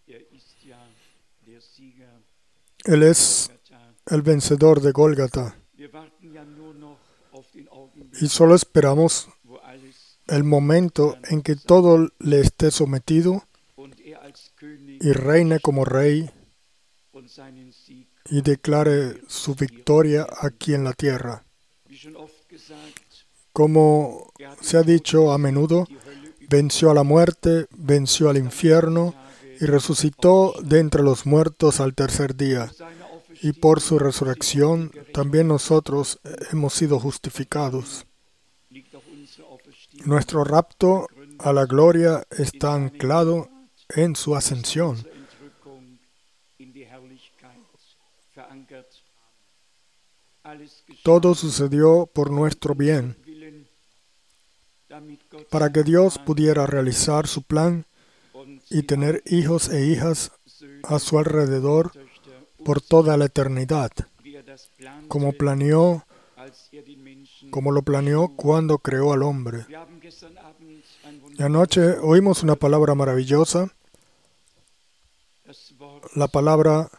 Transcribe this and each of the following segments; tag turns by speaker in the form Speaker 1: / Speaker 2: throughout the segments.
Speaker 1: Él es el vencedor de Gólgata. Y solo esperamos el momento en que todo le esté sometido y reine como rey y declare su victoria aquí en la tierra. Como se ha dicho a menudo, venció a la muerte, venció al infierno y resucitó de entre los muertos al tercer día. Y por su resurrección también nosotros hemos sido justificados. Nuestro rapto a la gloria está anclado en su ascensión. Todo sucedió por nuestro bien, para que Dios pudiera realizar su plan y tener hijos e hijas a su alrededor por toda la eternidad, como lo planeó cuando creó al hombre. Y anoche oímos una palabra maravillosa, la palabra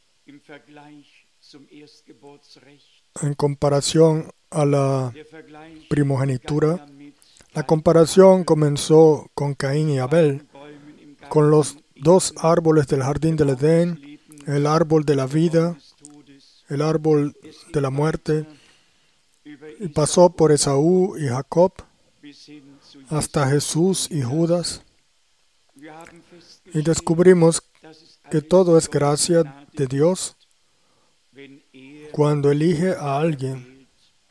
Speaker 1: en comparación a la primogenitura. La comparación comenzó con Caín y Abel, con los dos árboles del jardín del Edén, el árbol de la vida, el árbol de la muerte, y pasó por Esaú y Jacob, hasta Jesús y Judas, y descubrimos que todo es gracia de Dios cuando elige a alguien.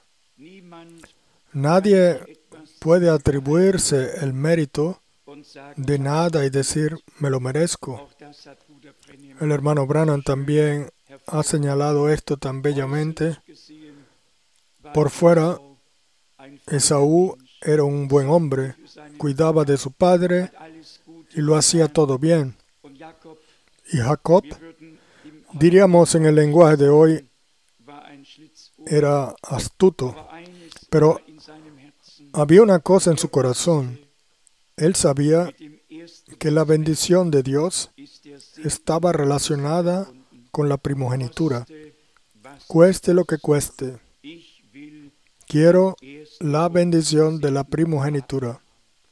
Speaker 1: Nadie puede atribuirse el mérito de nada y decir, me lo merezco. El hermano Branham también ha señalado esto tan bellamente. Por fuera, Esaú era un buen hombre, cuidaba de su padre y lo hacía todo bien. Y Jacob, diríamos en el lenguaje de hoy, era astuto, pero había una cosa en su corazón. Él sabía que la bendición de Dios estaba relacionada con la primogenitura. Cueste lo que cueste, quiero la bendición de la primogenitura.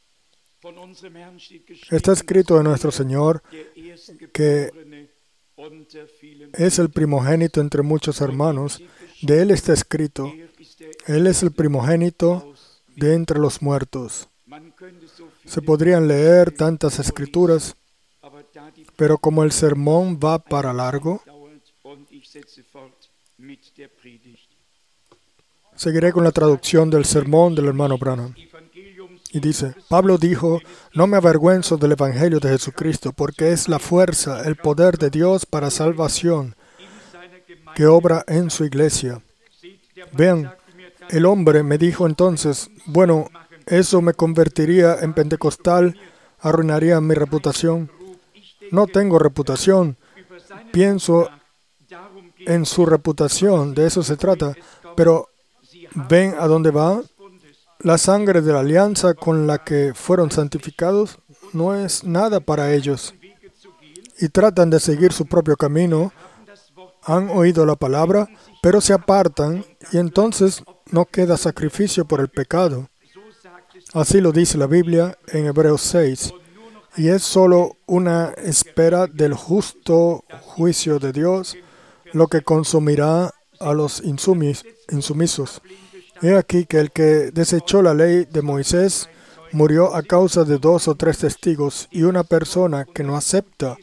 Speaker 1: Está escrito de nuestro Señor que es el primogénito entre muchos hermanos. De Él está escrito, Él es el primogénito de entre los muertos. Se podrían leer tantas escrituras, pero como el sermón va para largo, seguiré con la traducción del sermón del hermano Branham. Y dice, Pablo dijo, no me avergüenzo del Evangelio de Jesucristo, porque es la fuerza, el poder de Dios para salvación que obra en su iglesia. Vean, el hombre me dijo entonces, bueno, eso me convertiría en pentecostal, arruinaría mi reputación. No tengo reputación, pienso en su reputación, de eso se trata, pero ¿ven a dónde va? La sangre de la alianza con la que fueron santificados no es nada para ellos. Y tratan de seguir su propio camino, han oído la palabra, pero se apartan y entonces no queda sacrificio por el pecado. Así lo dice la Biblia en Hebreos 6. Y es solo una espera del justo juicio de Dios, lo que consumirá a los insumisos. He aquí que el que desechó la ley de Moisés murió a causa de 2 o 3 testigos, y una persona que no acepta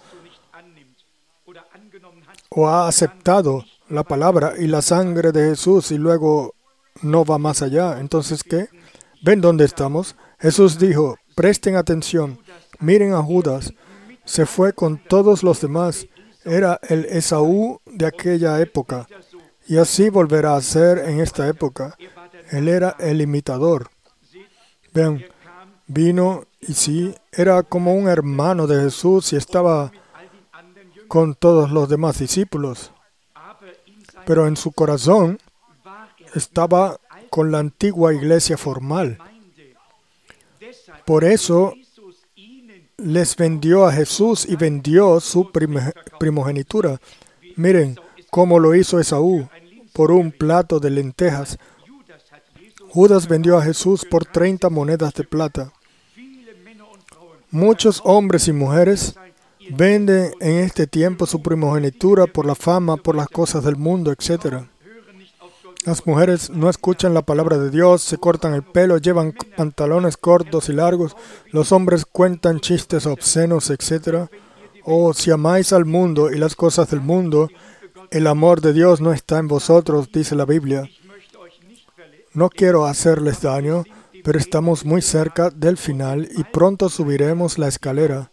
Speaker 1: o ha aceptado la palabra y la sangre de Jesús y luego no va más allá. Entonces, ¿qué? ¿Ven dónde estamos? Jesús dijo, presten atención, miren a Judas, se fue con todos los demás, era el Esaú de aquella época, y así volverá a ser en esta época. Él era el imitador. Vean, vino y sí, era como un hermano de Jesús y estaba con todos los demás discípulos. Pero en su corazón estaba con la antigua iglesia formal. Por eso les vendió a Jesús y vendió su primogenitura. Miren cómo lo hizo Esaú por un plato de lentejas. Judas vendió a Jesús por 30 monedas de plata. Muchos hombres y mujeres venden en este tiempo su primogenitura por la fama, por las cosas del mundo, etc. Las mujeres no escuchan la palabra de Dios, se cortan el pelo, llevan pantalones cortos y largos. Los hombres cuentan chistes obscenos, etc. Oh, si amáis al mundo y las cosas del mundo, el amor de Dios no está en vosotros, dice la Biblia. No quiero hacerles daño, pero estamos muy cerca del final y pronto subiremos la escalera.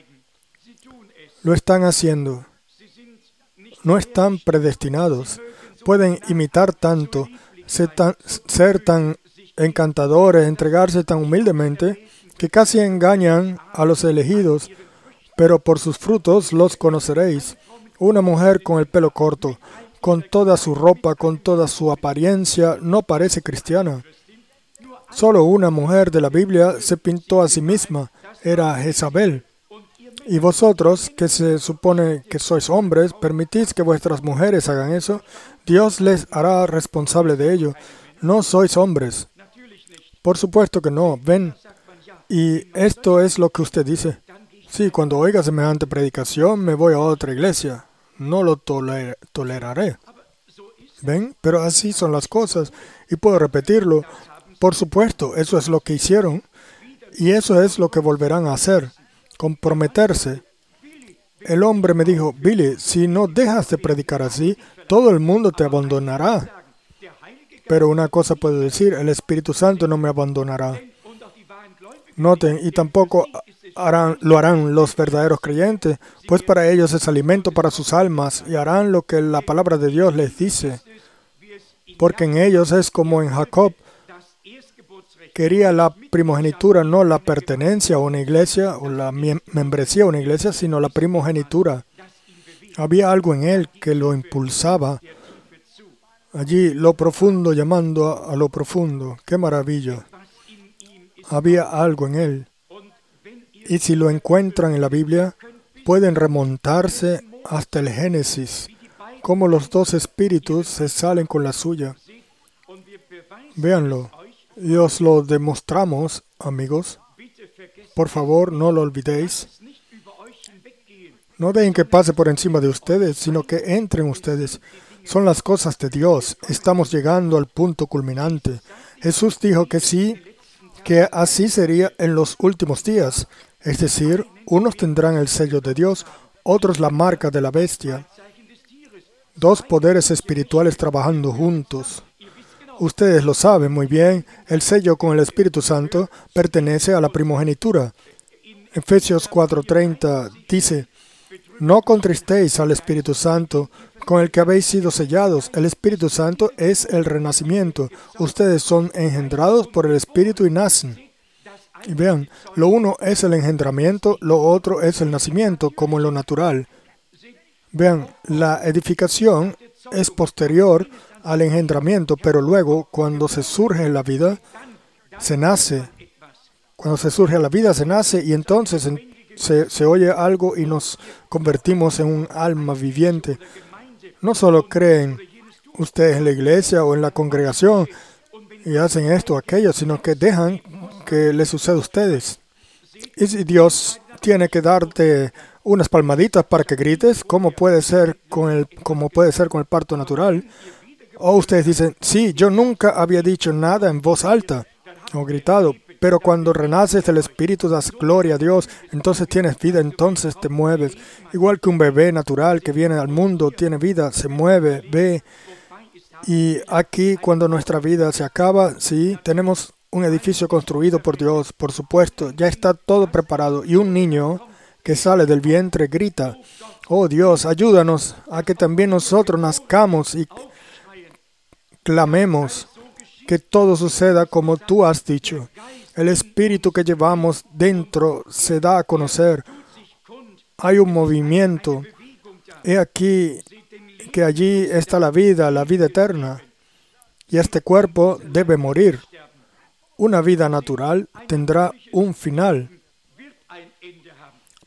Speaker 1: Lo están haciendo. No están predestinados. Pueden imitar tanto, ser tan encantadores, entregarse tan humildemente, que casi engañan a los elegidos, pero por sus frutos los conoceréis. Una mujer con el pelo corto, con toda su ropa, con toda su apariencia, no parece cristiana. Solo una mujer de la Biblia se pintó a sí misma, era Jezabel. Y vosotros, que se supone que sois hombres, permitís que vuestras mujeres hagan eso, Dios les hará responsable de ello. No sois hombres. Por supuesto que no. Ven. Y esto es lo que usted dice. Sí, cuando oiga semejante predicación, me voy a otra iglesia. No lo toleraré. ¿Ven? Pero así son las cosas. Y puedo repetirlo. Por supuesto, eso es lo que hicieron. Y eso es lo que volverán a hacer. Comprometerse. El hombre me dijo, Billy, si no dejas de predicar así, todo el mundo te abandonará. Pero una cosa puedo decir, el Espíritu Santo no me abandonará. Noten, y tampoco lo harán los verdaderos creyentes, pues para ellos es alimento para sus almas, y harán lo que la palabra de Dios les dice. Porque en ellos es como en Jacob, quería la primogenitura, no la pertenencia a una iglesia o la membresía a una iglesia, sino la primogenitura. Había algo en él que lo impulsaba. Allí lo profundo llamando a lo profundo. ¡Qué maravilla! Había algo en él. Y si lo encuentran en la Biblia, pueden remontarse hasta el Génesis, como los dos espíritus se salen con la suya. Véanlo. Y os lo demostramos, amigos. Por favor, no lo olvidéis. No dejen que pase por encima de ustedes, sino que entren ustedes. Son las cosas de Dios. Estamos llegando al punto culminante. Jesús dijo que sí, que así sería en los últimos días. Es decir, unos tendrán el sello de Dios, otros la marca de la bestia. Dos poderes espirituales trabajando juntos. Ustedes lo saben muy bien, el sello con el Espíritu Santo pertenece a la primogenitura. Efesios 4:30 dice, no contristéis al Espíritu Santo, con el que habéis sido sellados. El Espíritu Santo es el renacimiento. Ustedes son engendrados por el Espíritu y nacen. Y vean, lo uno es el engendramiento, lo otro es el nacimiento, como en lo natural. Vean, la edificación es posterior al engendramiento, pero luego, cuando se surge en la vida, se nace. Cuando se surge a la vida, se nace y entonces se oye algo y nos convertimos en un alma viviente. No solo creen ustedes en la iglesia o en la congregación y hacen esto o aquello, sino que dejan que les suceda a ustedes. Y si Dios tiene que darte unas palmaditas para que grites, ¿cómo puede ser con el parto natural? O ustedes dicen, sí, yo nunca había dicho nada en voz alta o gritado, pero cuando renaces del Espíritu das gloria a Dios, entonces tienes vida, entonces te mueves. Igual que un bebé natural que viene al mundo, tiene vida, se mueve, ve. Y aquí, cuando nuestra vida se acaba, sí, tenemos un edificio construido por Dios, por supuesto, ya está todo preparado. Y un niño que sale del vientre grita, oh Dios, ayúdanos a que también nosotros nazcamos y clamemos que todo suceda como tú has dicho. El espíritu que llevamos dentro se da a conocer. Hay un movimiento. He aquí que allí está la vida eterna. Y este cuerpo debe morir. Una vida natural tendrá un final.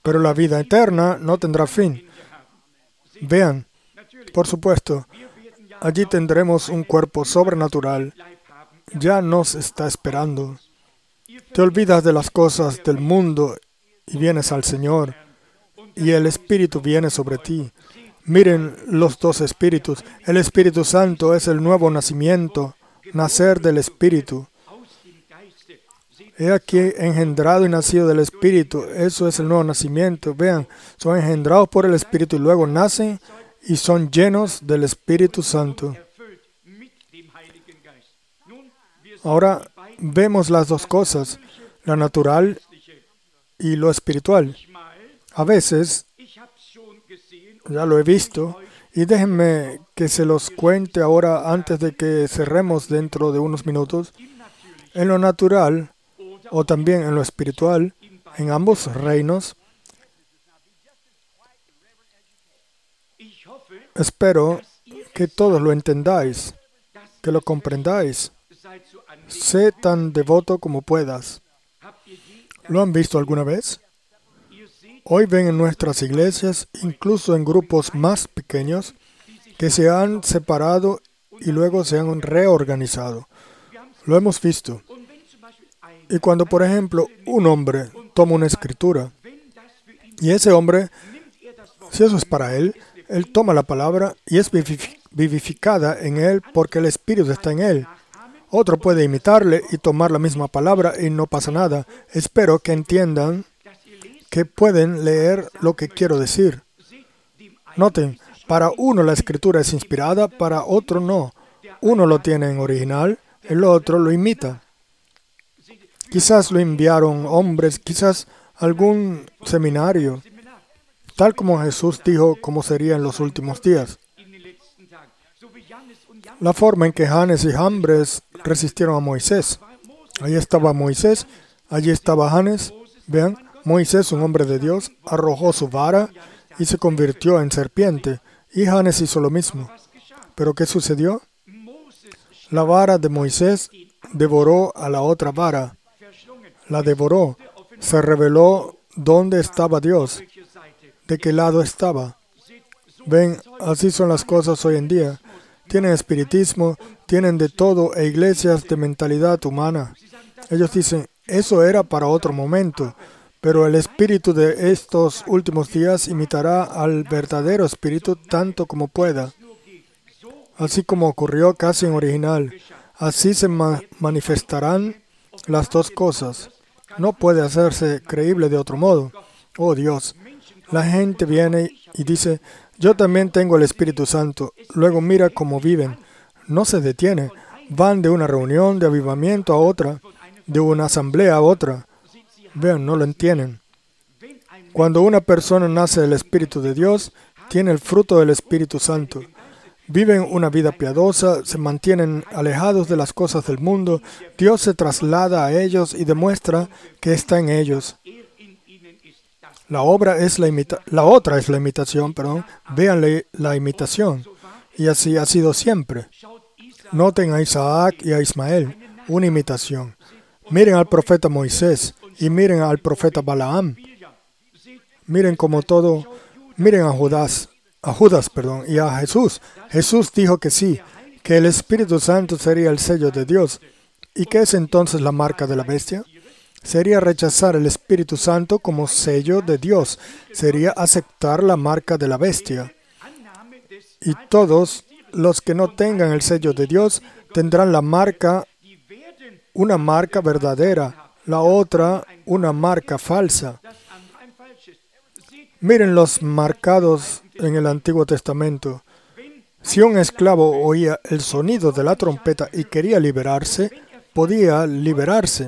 Speaker 1: pero la vida eterna no tendrá fin. Vean, por supuesto, allí tendremos un cuerpo sobrenatural. Ya nos está esperando. Te olvidas de las cosas del mundo y vienes al Señor, y el Espíritu viene sobre ti. Miren los dos Espíritus. El Espíritu Santo es el nuevo nacimiento, nacer del Espíritu. He aquí engendrado y nacido del Espíritu. Eso es el nuevo nacimiento. Vean, son engendrados por el Espíritu y luego nacen y son llenos del Espíritu Santo. Ahora vemos las dos cosas, la natural y lo espiritual. A veces, ya lo he visto, y déjenme que se los cuente ahora antes de que cerremos dentro de unos minutos. En lo natural, o también en lo espiritual, en ambos reinos, espero que todos lo entendáis, que lo comprendáis. Sé tan devoto como puedas. ¿Lo han visto alguna vez? Hoy ven en nuestras iglesias, incluso en grupos más pequeños, que se han separado y luego se han reorganizado. Lo hemos visto. Y cuando, por ejemplo, un hombre toma una escritura, y ese hombre, si eso es para él toma la palabra y es vivificada en él porque el Espíritu está en él. Otro puede imitarle y tomar la misma palabra y no pasa nada. Espero que entiendan que pueden leer lo que quiero decir. Noten, para uno la escritura es inspirada, para otro no. Uno lo tiene en original, el otro lo imita. Quizás lo enviaron hombres, quizás algún seminario, tal como Jesús dijo cómo sería en los últimos días. La forma en que Janes y Jambres resistieron a Moisés. Ahí estaba Moisés, allí estaba Janes. Vean, Moisés, un hombre de Dios, arrojó su vara y se convirtió en serpiente. Y Janes hizo lo mismo. ¿Pero qué sucedió? La vara de Moisés devoró a la otra vara. La devoró. Se reveló dónde estaba Dios, de qué lado estaba. Ven, así son las cosas hoy en día. Tienen espiritismo, tienen de todo e iglesias de mentalidad humana. Ellos dicen, eso era para otro momento, pero el espíritu de estos últimos días imitará al verdadero espíritu tanto como pueda. Así como ocurrió casi en original, así se manifestarán las dos cosas. No puede hacerse creíble de otro modo. Oh Dios, la gente viene y dice, yo también tengo el Espíritu Santo. Luego mira cómo viven. No se detiene. Van de una reunión de avivamiento a otra, de una asamblea a otra. Vean, no lo entienden. Cuando una persona nace del Espíritu de Dios, tiene el fruto del Espíritu Santo. Viven una vida piadosa, se mantienen alejados de las cosas del mundo. Dios se traslada a ellos y demuestra que está en ellos. La otra es la imitación, Véanle la imitación. Y así ha sido siempre. Noten a Isaac y a Ismael, una imitación. Miren al profeta Moisés y miren al profeta Balaam. Miren como todo, miren a Judas, y a Jesús. Jesús dijo que sí, que el Espíritu Santo sería el sello de Dios. ¿Y qué es entonces la marca de la bestia? Sería rechazar el Espíritu Santo como sello de Dios. Sería aceptar la marca de la bestia. Y todos los que no tengan el sello de Dios tendrán la marca, una marca verdadera, la otra, una marca falsa. Miren los marcados en el Antiguo Testamento. Si un esclavo oía el sonido de la trompeta y quería liberarse, podía liberarse.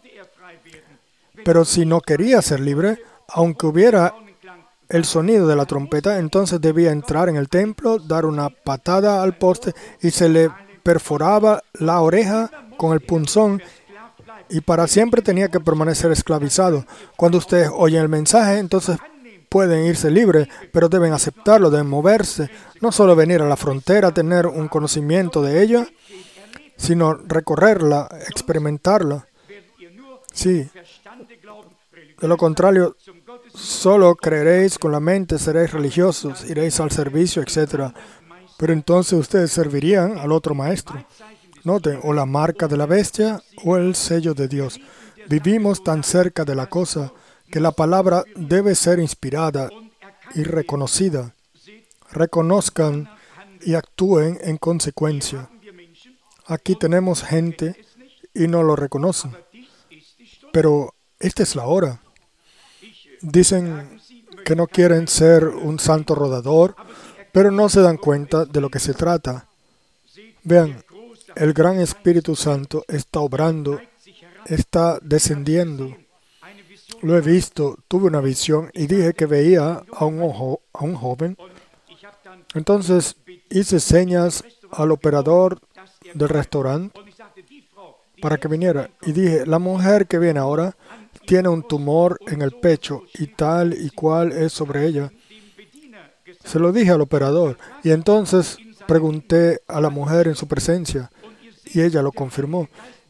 Speaker 1: Pero si no quería ser libre, aunque hubiera el sonido de la trompeta, entonces debía entrar en el templo, dar una patada al poste y se le perforaba la oreja con el punzón y para siempre tenía que permanecer esclavizado. Cuando ustedes oyen el mensaje, entonces pueden irse libres, pero deben aceptarlo, deben moverse, no solo venir a la frontera, tener un conocimiento de ella, sino recorrerla, experimentarla. Sí. De lo contrario, solo creeréis con la mente, seréis religiosos, iréis al servicio, etc. Pero entonces ustedes servirían al otro maestro. Noten, o la marca de la bestia o el sello de Dios. Vivimos tan cerca de la cosa que la palabra debe ser inspirada y reconocida. Reconozcan y actúen en consecuencia. Aquí tenemos gente y no lo reconocen. Pero esta es la hora. Dicen que no quieren ser un santo rodador, pero no se dan cuenta de lo que se trata. Vean, el gran Espíritu Santo está obrando, está descendiendo. Lo he visto, tuve una visión y dije que veía a un joven. Entonces hice señas al operador del restaurante para que viniera. Y dije, la mujer que viene ahora tiene un tumor en el pecho y tal y cual es sobre ella. Se lo dije al operador y entonces pregunté a la mujer en su presencia y ella lo confirmó.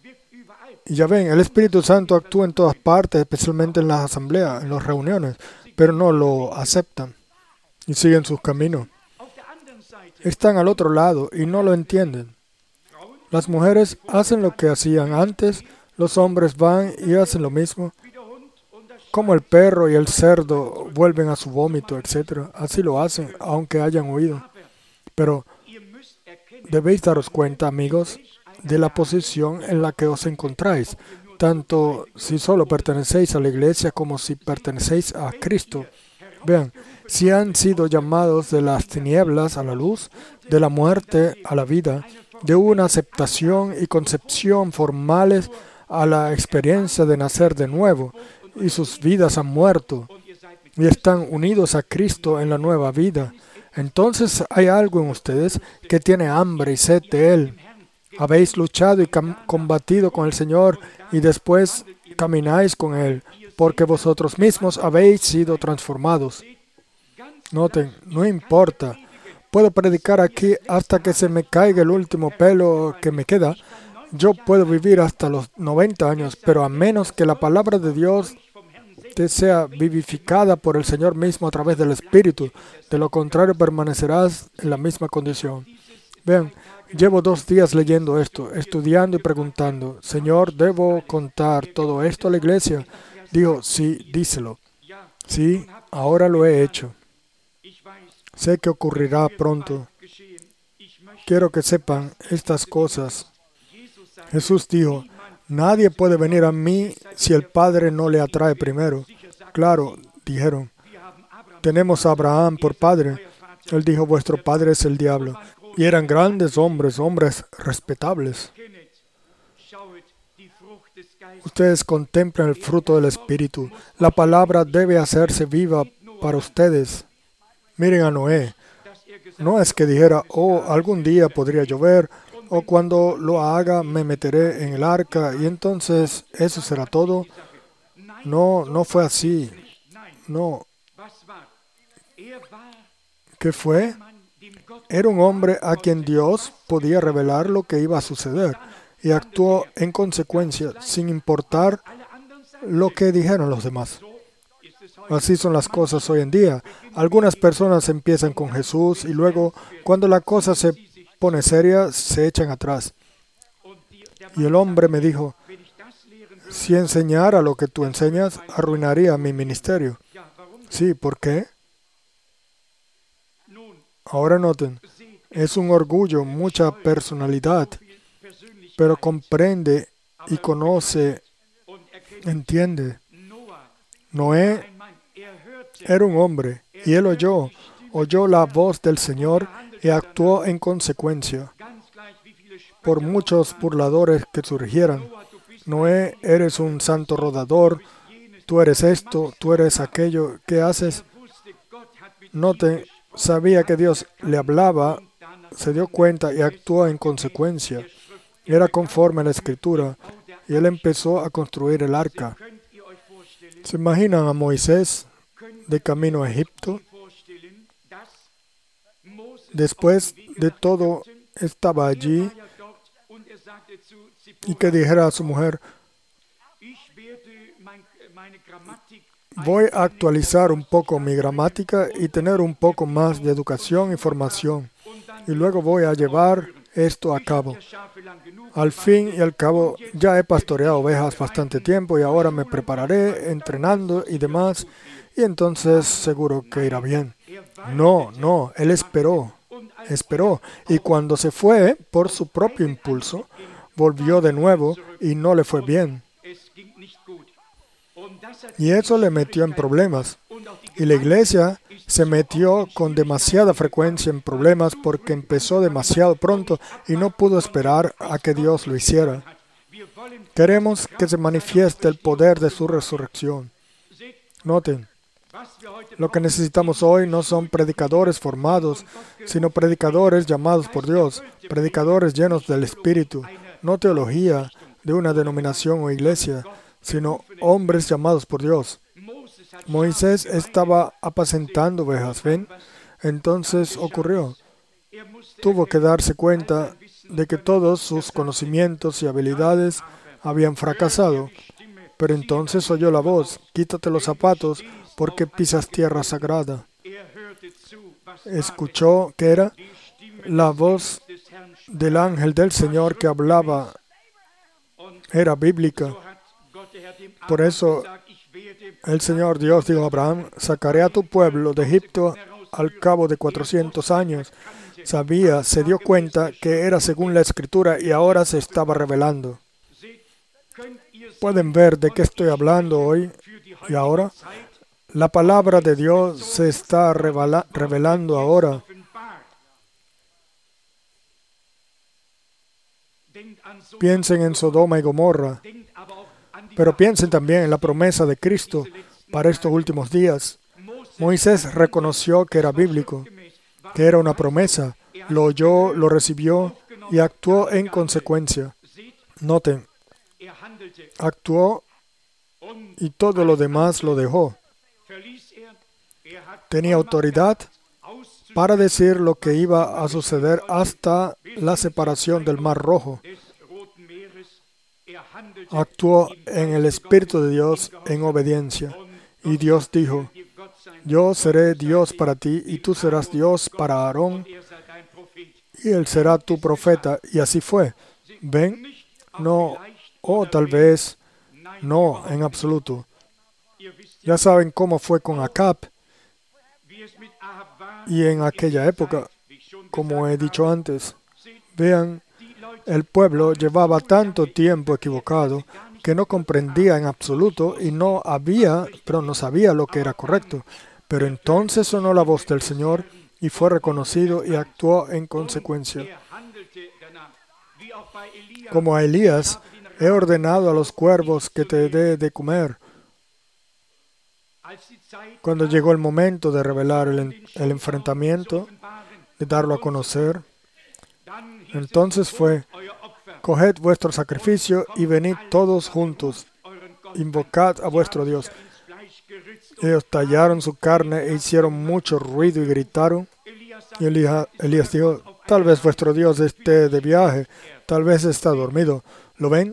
Speaker 1: Y ya ven, el Espíritu Santo actúa en todas partes, especialmente en las asambleas, en las reuniones, pero no lo aceptan y siguen sus caminos. Están al otro lado y no lo entienden. Las mujeres hacen lo que hacían antes, los hombres van y hacen lo mismo. Como el perro y el cerdo vuelven a su vómito, etc. Así lo hacen, aunque hayan huido. Pero debéis daros cuenta, amigos, de la posición en la que os encontráis, tanto si solo pertenecéis a la iglesia como si pertenecéis a Cristo. Vean, si han sido llamados de las tinieblas a la luz, de la muerte a la vida, de una aceptación y concepción formales a la experiencia de nacer de nuevo, y sus vidas han muerto y están unidos a Cristo en la nueva vida. Entonces hay algo en ustedes que tiene hambre y sed de Él. Habéis luchado y combatido con el Señor y después camináis con Él, porque vosotros mismos habéis sido transformados. Noten, no importa. Puedo predicar aquí hasta que se me caiga el último pelo que me queda. Yo puedo vivir hasta los 90 años, pero a menos que la palabra de Dios te sea vivificada por el Señor mismo a través del Espíritu. De lo contrario, permanecerás en la misma condición. Vean, llevo 2 días leyendo esto, estudiando y preguntando, Señor, ¿debo contar todo esto a la iglesia? Dijo, sí, díselo. Sí, ahora lo he hecho. Sé que ocurrirá pronto. Quiero que sepan estas cosas. Jesús dijo, nadie puede venir a mí si el Padre no le atrae primero. Claro, dijeron, tenemos a Abraham por padre. Él dijo, vuestro padre es el diablo. Y eran grandes hombres, hombres respetables. Ustedes contemplan el fruto del Espíritu. La palabra debe hacerse viva para ustedes. Miren a Noé. No es que dijera, oh, algún día podría llover, o cuando lo haga me meteré en el arca y entonces eso será todo. No, no fue así. No. ¿Qué fue? Era un hombre a quien Dios podía revelar lo que iba a suceder y actuó en consecuencia sin importar lo que dijeron los demás. Así son las cosas hoy en día. Algunas personas empiezan con Jesús y luego, cuando la cosa se pone seria, se echan atrás. Y el hombre me dijo, si enseñara lo que tú enseñas, arruinaría mi ministerio. Sí, ¿por qué? Ahora noten, es un orgullo, mucha personalidad, pero comprende y conoce, entiende. Noé era un hombre y él oyó la voz del Señor y actuó en consecuencia. Por muchos burladores que surgieran, Noé, eres un santo rodador, tú eres esto, tú eres aquello, ¿qué haces? Noten, sabía que Dios le hablaba, se dio cuenta y actuó en consecuencia. Era conforme a la Escritura y él empezó a construir el arca. ¿Se imaginan a Moisés de camino a Egipto? Después de todo, estaba allí y que dijera a su mujer, Voy a actualizar un poco mi gramática y tener un poco más de educación y formación. Y luego voy a llevar esto a cabo. Al fin y al cabo, ya he pastoreado ovejas bastante tiempo y ahora me prepararé entrenando y demás. Y entonces seguro que irá bien. No, él esperó. Y cuando se fue por su propio impulso, volvió de nuevo y no le fue bien. Y eso le metió en problemas. Y la iglesia se metió con demasiada frecuencia en problemas porque empezó demasiado pronto y no pudo esperar a que Dios lo hiciera. Queremos que se manifieste el poder de su resurrección. Noten, lo que necesitamos hoy no son predicadores formados, sino predicadores llamados por Dios, predicadores llenos del Espíritu, no teología de una denominación o iglesia, sino hombres llamados por Dios. Moisés estaba apacentando ovejas, ¿ven? Entonces ocurrió. Tuvo que darse cuenta de que todos sus conocimientos y habilidades habían fracasado. Pero entonces oyó la voz: quítate los zapatos porque pisas tierra sagrada. Escuchó que era la voz del ángel del Señor que hablaba. Era bíblica. Por eso el Señor Dios dijo a Abraham: sacaré a tu pueblo de Egipto al cabo de 400 años. Se dio cuenta que era según la Escritura y ahora se estaba revelando. ¿Pueden ver de qué estoy hablando hoy y ahora? La palabra de Dios se está revelando ahora. Piensen en Sodoma y Gomorra, pero piensen también en la promesa de Cristo para estos últimos días. Moisés reconoció que era bíblico, que era una promesa, lo oyó, lo recibió y actuó en consecuencia. Noten, actuó y todo lo demás lo dejó. Tenía autoridad para decir lo que iba a suceder hasta la separación del Mar Rojo. Actuó en el Espíritu de Dios en obediencia. Y Dios dijo: yo seré Dios para ti y tú serás Dios para Aarón y él será tu profeta. Y así fue. ¿Ven? No, tal vez no, en absoluto. Ya saben cómo fue con Acab. Y en aquella época, como he dicho antes, vean, el pueblo llevaba tanto tiempo equivocado que no comprendía en absoluto y no sabía lo que era correcto. Pero entonces sonó la voz del Señor y fue reconocido y actuó en consecuencia. Como a Elías, he ordenado a los cuervos que te dé de comer. Cuando llegó el momento de revelar el enfrentamiento, de darlo a conocer, entonces fue: coged vuestro sacrificio y venid todos juntos, invocad a vuestro Dios. Ellos tallaron su carne e hicieron mucho ruido y gritaron. Y Elías dijo: tal vez vuestro Dios esté de viaje, tal vez está dormido. ¿Lo ven?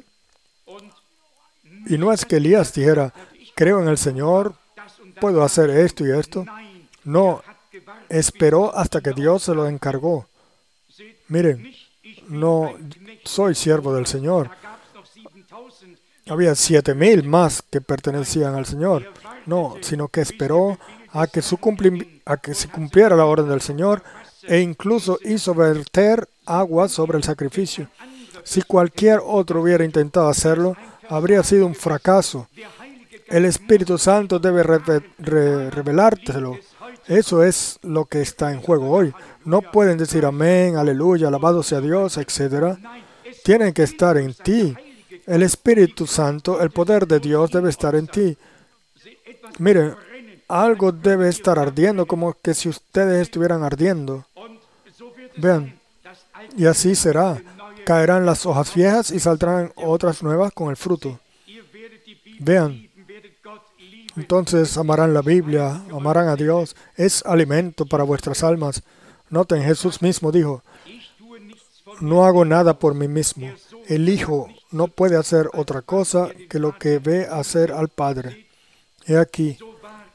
Speaker 1: Y no es que Elías dijera: creo en el Señor, puedo hacer esto y esto. No, esperó hasta que Dios se lo encargó. Miren, no soy siervo del Señor. Había 7,000 más que pertenecían al Señor. No, sino que esperó a que se cumpliera la orden del Señor e incluso hizo verter agua sobre el sacrificio. Si cualquier otro hubiera intentado hacerlo, habría sido un fracaso. El Espíritu Santo debe revelártelo. Eso es lo que está en juego hoy. No pueden decir amén, aleluya, alabado sea Dios, etc. Tienen que estar en ti. El Espíritu Santo, el poder de Dios debe estar en ti. Miren, algo debe estar ardiendo, como que si ustedes estuvieran ardiendo. Vean, y así será. Caerán las hojas viejas y saldrán otras nuevas con el fruto. Vean. Entonces amarán la Biblia, amarán a Dios. Es alimento para vuestras almas. Noten, Jesús mismo dijo: no hago nada por mí mismo. El Hijo no puede hacer otra cosa que lo que ve hacer al Padre. He aquí,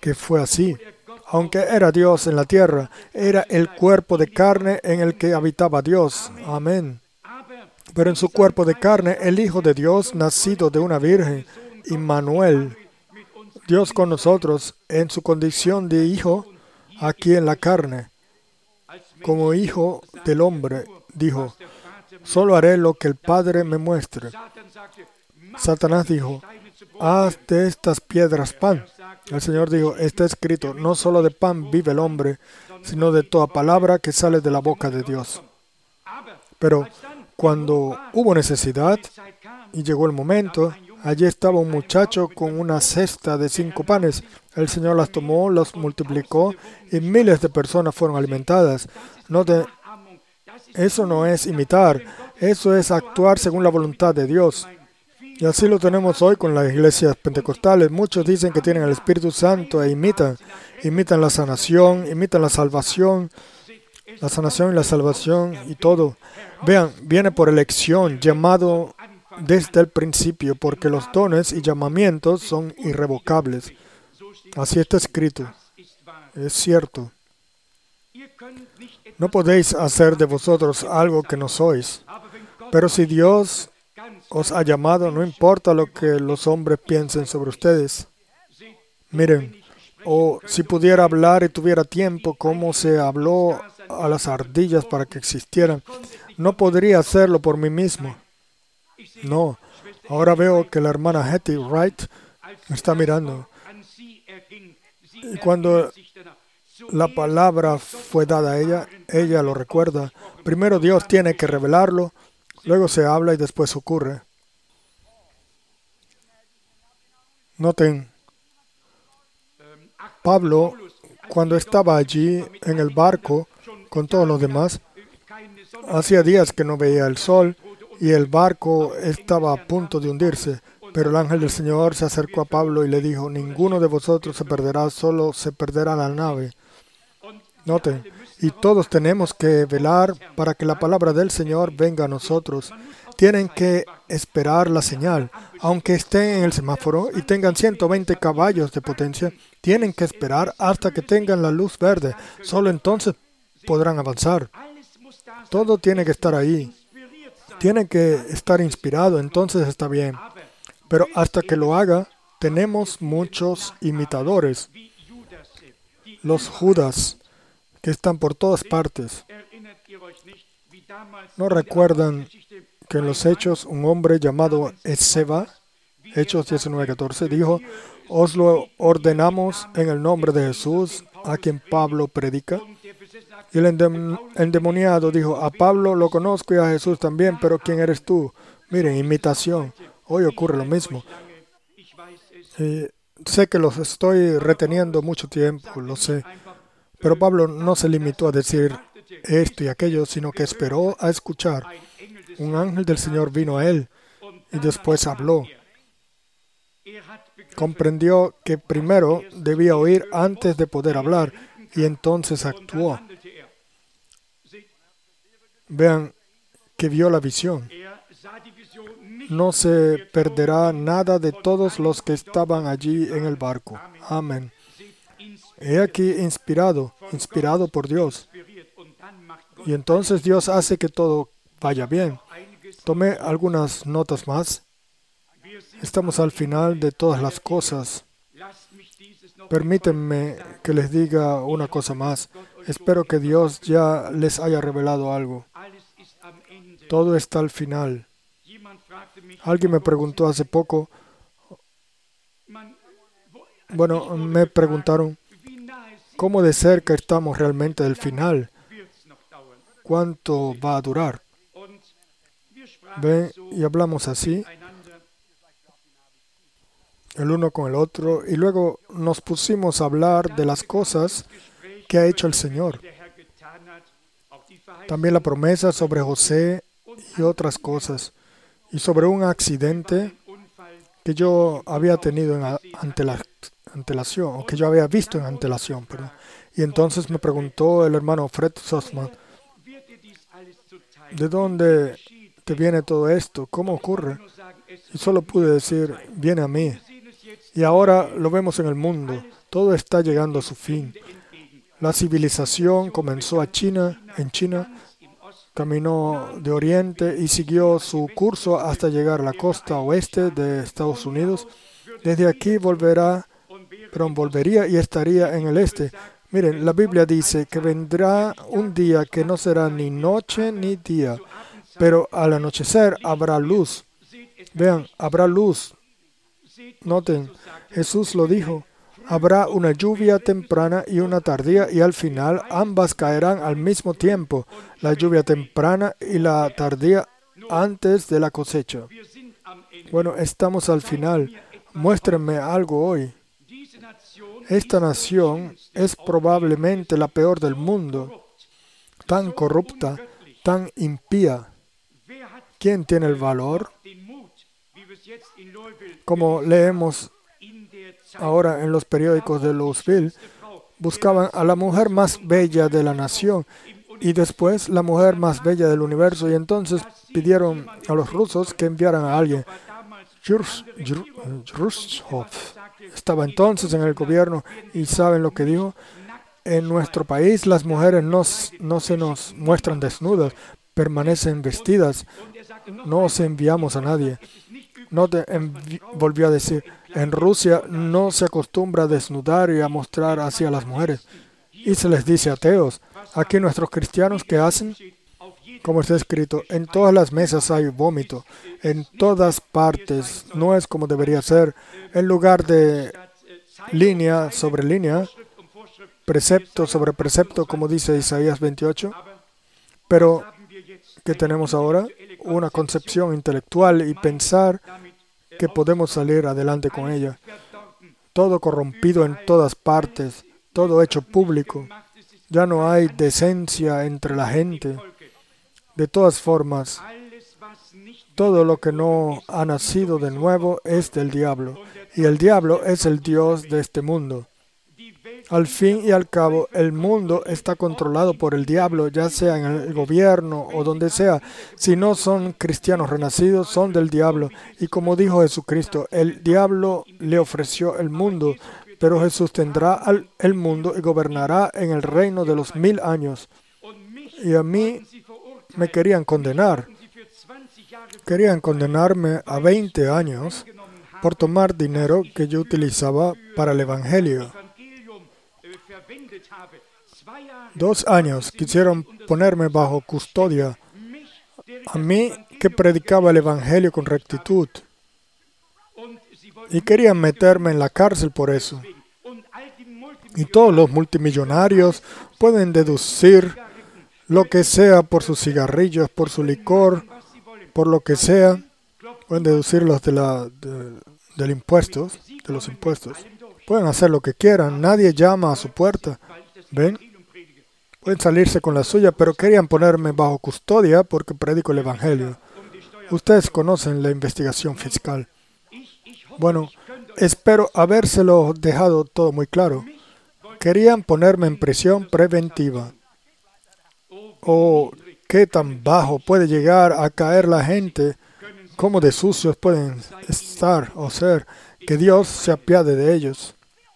Speaker 1: que fue así. Aunque era Dios en la tierra, era el cuerpo de carne en el que habitaba Dios. Amén. Pero en su cuerpo de carne, el Hijo de Dios, nacido de una virgen, Immanuel, Dios con nosotros, en su condición de Hijo, aquí en la carne, como Hijo del hombre, dijo, solo haré lo que el Padre me muestre. Satanás dijo, haz de estas piedras pan. El Señor dijo, está escrito, no solo de pan vive el hombre, sino de toda palabra que sale de la boca de Dios. Pero cuando hubo necesidad y llegó el momento, allí estaba un muchacho con una cesta de 5 panes. El Señor las tomó, las multiplicó y miles de personas fueron alimentadas. Eso no es imitar, eso es actuar según la voluntad de Dios. Y así lo tenemos hoy con las iglesias pentecostales. Muchos dicen que tienen el Espíritu Santo e imitan la sanación, imitan la salvación y la salvación y todo. Vean, viene por elección, llamado desde el principio, porque los dones y llamamientos son irrevocables. Así está escrito. Es cierto. No podéis hacer de vosotros algo que no sois. Pero si Dios os ha llamado, no importa lo que los hombres piensen sobre ustedes. Miren, si pudiera hablar y tuviera tiempo, como se habló a las ardillas para que existieran, no podría hacerlo por mí mismo. No. Ahora veo que la hermana Hetty Wright me está mirando. Y cuando la palabra fue dada a ella lo recuerda. Primero Dios tiene que revelarlo, luego se habla y después ocurre. Noten, Pablo, cuando estaba allí en el barco con todos los demás, hacía días que no veía el sol y el barco estaba a punto de hundirse. Pero el ángel del Señor se acercó a Pablo y le dijo, ninguno de vosotros se perderá, solo se perderá la nave. Noten, y todos tenemos que velar para que la palabra del Señor venga a nosotros. Tienen que esperar la señal. Aunque estén en el semáforo y tengan 120 caballos de potencia, tienen que esperar hasta que tengan la luz verde. Solo entonces podrán avanzar. Todo tiene que estar ahí. Tiene que estar inspirado, entonces está bien. Pero hasta que lo haga, tenemos muchos imitadores. Los Judas, que están por todas partes. ¿No recuerdan que en los Hechos un hombre llamado Esceva, Hechos 19:14, dijo, os lo ordenamos en el nombre de Jesús, a quien Pablo predica? Y el endemoniado dijo, a Pablo lo conozco y a Jesús también, pero ¿quién eres tú? Miren, imitación. Hoy ocurre lo mismo. Sé que los estoy reteniendo mucho tiempo, lo sé. Pero Pablo no se limitó a decir esto y aquello, sino que esperó a escuchar. Un ángel del Señor vino a él y después habló. Comprendió que primero debía oír antes de poder hablar y entonces actuó. Vean que vio la visión. No se perderá nada de todos los que estaban allí en el barco. Amén. He aquí inspirado por Dios. Y entonces Dios hace que todo vaya bien. Tomé algunas notas más. Estamos al final de todas las cosas. Permítanme que les diga una cosa más. Espero que Dios ya les haya revelado algo. Todo está al final. Alguien me preguntó hace poco, me preguntaron, ¿cómo de cerca estamos realmente del final? ¿Cuánto va a durar? Ven, y hablamos así, el uno con el otro, y luego nos pusimos a hablar de las cosas que ha hecho el Señor. También la promesa sobre José y otras cosas, y sobre un accidente que yo había tenido en antelación, o que yo había visto en antelación. Perdón. Y entonces me preguntó el hermano Fred Sussman, ¿de dónde te viene todo esto? ¿Cómo ocurre? Y solo pude decir, viene a mí. Y ahora lo vemos en el mundo. Todo está llegando a su fin. La civilización comenzó en China, caminó de oriente y siguió su curso hasta llegar a la costa oeste de Estados Unidos. Desde aquí volvería y estaría en el este. Miren, la Biblia dice que vendrá un día que no será ni noche ni día, pero al anochecer habrá luz. Vean, habrá luz. Noten, Jesús lo dijo. Habrá una lluvia temprana y una tardía, y al final ambas caerán al mismo tiempo, la lluvia temprana y la tardía antes de la cosecha. Bueno, estamos al final. Muéstrenme algo hoy. Esta nación es probablemente la peor del mundo, tan corrupta, tan impía. ¿Quién tiene el valor? Como leemos ahora en los periódicos de Louisville, buscaban a la mujer más bella de la nación y después la mujer más bella del universo, y entonces pidieron a los rusos que enviaran a alguien. Khrushchev estaba entonces en el gobierno y ¿saben lo que dijo? En nuestro país las mujeres no se nos muestran desnudas, permanecen vestidas, no os enviamos a nadie. Volvió a decir, en Rusia no se acostumbra a desnudar y a mostrar hacia las mujeres. Y se les dice ateos. Aquí nuestros cristianos, ¿qué hacen? Como está escrito, en todas las mesas hay vómito, en todas partes, no es como debería ser. En lugar de línea sobre línea, precepto sobre precepto, como dice Isaías 28, pero ¿qué tenemos ahora? Una concepción intelectual y pensar que podemos salir adelante con ella. Todo corrompido en todas partes, todo hecho público. Ya no hay decencia entre la gente. De todas formas, todo lo que no ha nacido de nuevo es del diablo, y el diablo es el dios de este mundo. Al fin y al cabo, el mundo está controlado por el diablo, ya sea en el gobierno o donde sea. Si no son cristianos renacidos, son del diablo. Y como dijo Jesucristo, el diablo le ofreció el mundo, pero Jesús tendrá el mundo y gobernará en el reino de los 1000 años. Y a mí me querían condenar. Querían condenarme a 20 años por tomar dinero que yo utilizaba para el Evangelio. 2 años quisieron ponerme bajo custodia. A mí que predicaba el Evangelio con rectitud. Y querían meterme en la cárcel por eso. Y todos los multimillonarios pueden deducir lo que sea por sus cigarrillos, por su licor, por lo que sea. Pueden deducirlos de los impuestos. Pueden hacer lo que quieran. Nadie llama a su puerta. ¿Ven? Pueden salirse con la suya, pero querían ponerme bajo custodia porque predico el Evangelio. Ustedes conocen la investigación fiscal. Bueno, espero habérselo dejado todo muy claro. Querían ponerme en prisión preventiva. Oh, qué tan bajo puede llegar a caer la gente, cómo de sucios pueden estar o ser, que Dios se apiade de ellos.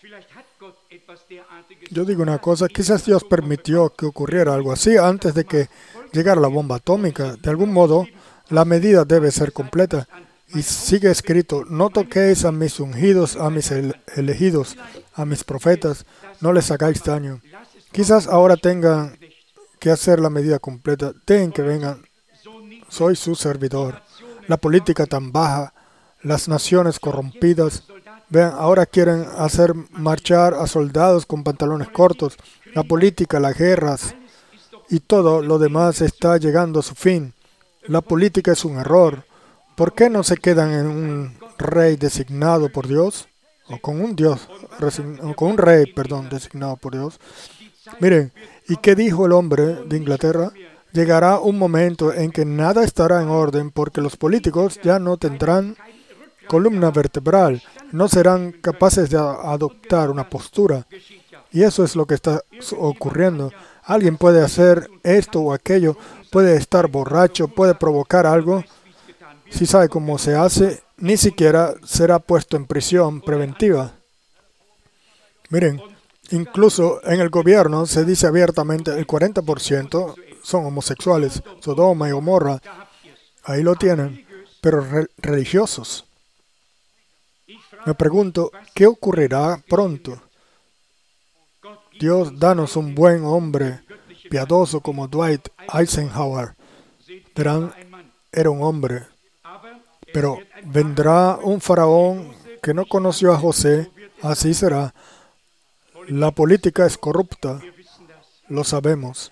Speaker 1: Yo digo una cosa, quizás Dios permitió que ocurriera algo así antes de que llegara la bomba atómica. De algún modo, la medida debe ser completa. Y sigue escrito, no toquéis a mis ungidos, a mis elegidos, a mis profetas, no les hagáis daño. Quizás ahora tengan que hacer la medida completa. Dejen que vengan. Soy su servidor. La política tan baja, las naciones corrompidas. Vean, ahora quieren hacer marchar a soldados con pantalones cortos. La política, las guerras y todo lo demás está llegando a su fin. La política es un error. ¿Por qué no se quedan en un rey designado por Dios? O con un rey designado por Dios. Miren, ¿y qué dijo el hombre de Inglaterra? Llegará un momento en que nada estará en orden porque los políticos ya no tendrán columna vertebral, no serán capaces de adoptar una postura. Y eso es lo que está ocurriendo. Alguien puede hacer esto o aquello, puede estar borracho, puede provocar algo. Si sabe cómo se hace, ni siquiera será puesto en prisión preventiva. Miren, incluso en el gobierno se dice abiertamente el 40% son homosexuales. Sodoma y Gomorra, ahí lo tienen, pero religiosos. Me pregunto, ¿qué ocurrirá pronto? Dios, danos un buen hombre piadoso como Dwight Eisenhower. Verán, era un hombre, pero vendrá un faraón que no conoció a José, así será. La política es corrupta, lo sabemos.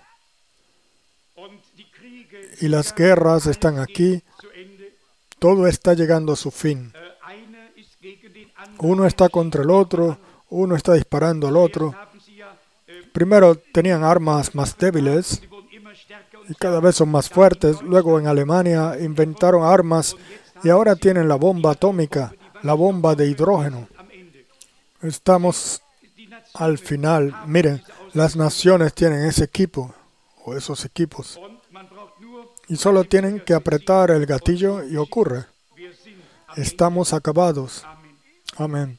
Speaker 1: Y las guerras están aquí, todo está llegando a su fin. Uno está contra el otro, uno está disparando al otro. Primero tenían armas más débiles y cada vez son más fuertes. Luego en Alemania inventaron armas y ahora tienen la bomba atómica, la bomba de hidrógeno. Estamos al final. Miren, las naciones tienen ese equipo o esos equipos y solo tienen que apretar el gatillo y ocurre. Estamos acabados. Amén.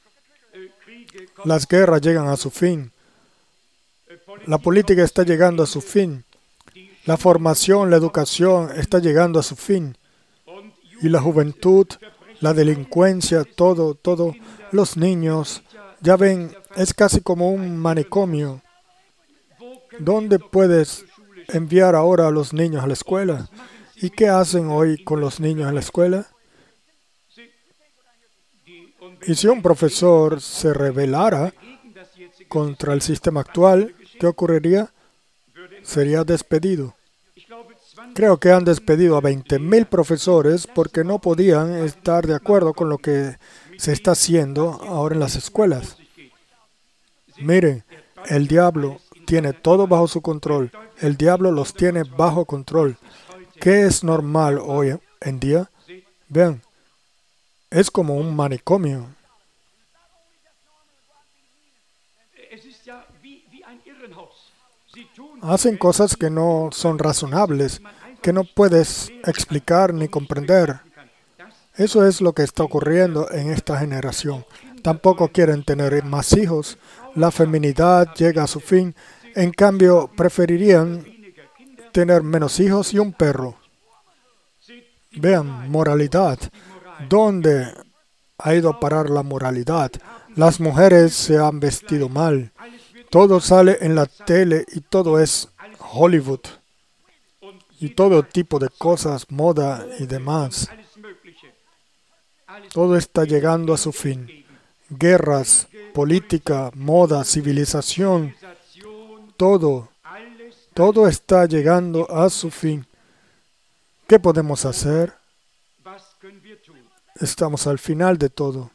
Speaker 1: Las guerras llegan a su fin. La política está llegando a su fin. La formación, la educación está llegando a su fin. Y la juventud, la delincuencia, todo, los niños, ya ven, es casi como un manicomio. ¿Dónde puedes enviar ahora a los niños a la escuela? ¿Y qué hacen hoy con los niños en la escuela? Y si un profesor se rebelara contra el sistema actual, ¿qué ocurriría? Sería despedido. Creo que han despedido a 20,000 profesores porque no podían estar de acuerdo con lo que se está haciendo ahora en las escuelas. Miren, el diablo tiene todo bajo su control. El diablo los tiene bajo control. ¿Qué es normal hoy en día? Vean, es como un manicomio. Hacen cosas que no son razonables, que no puedes explicar ni comprender. Eso es lo que está ocurriendo en esta generación. Tampoco quieren tener más hijos. La feminidad llega a su fin. En cambio, preferirían tener menos hijos y un perro. Vean, moralidad. ¿Dónde ha ido a parar la moralidad? Las mujeres se han vestido mal. Todo sale en la tele y todo es Hollywood. Y todo tipo de cosas, moda y demás. Todo está llegando a su fin. Guerras, política, moda, civilización, todo está llegando a su fin. ¿Qué podemos hacer? Estamos al final de todo.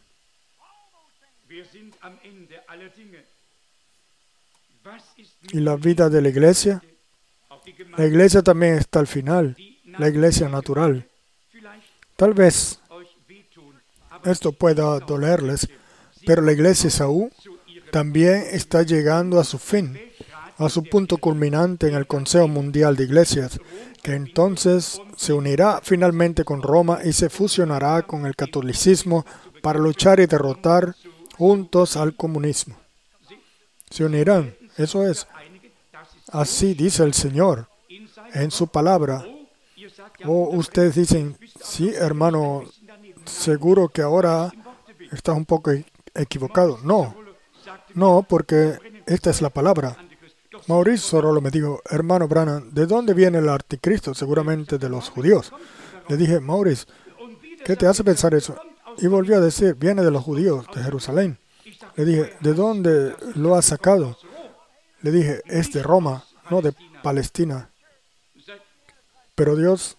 Speaker 1: ¿Y la vida de la iglesia? La iglesia también está al final, la iglesia natural. Tal vez esto pueda dolerles, pero la iglesia Esaú también está llegando a su fin, a su punto culminante en el Consejo Mundial de Iglesias, que entonces se unirá finalmente con Roma y se fusionará con el catolicismo para luchar y derrotar juntos al comunismo. Se unirán, eso es. Así dice el Señor en su palabra. O ustedes dicen, sí, hermano, seguro que ahora estás un poco equivocado. No, porque esta es la palabra. Maurice Sorolo me dijo, hermano Branham, ¿de dónde viene el anticristo? Seguramente de los judíos. Le dije, Maurice, ¿qué te hace pensar eso? Y volvió a decir, viene de los judíos, de Jerusalén. Le dije, ¿de dónde lo has sacado? Le dije, es de Roma, no de Palestina. Pero Dios,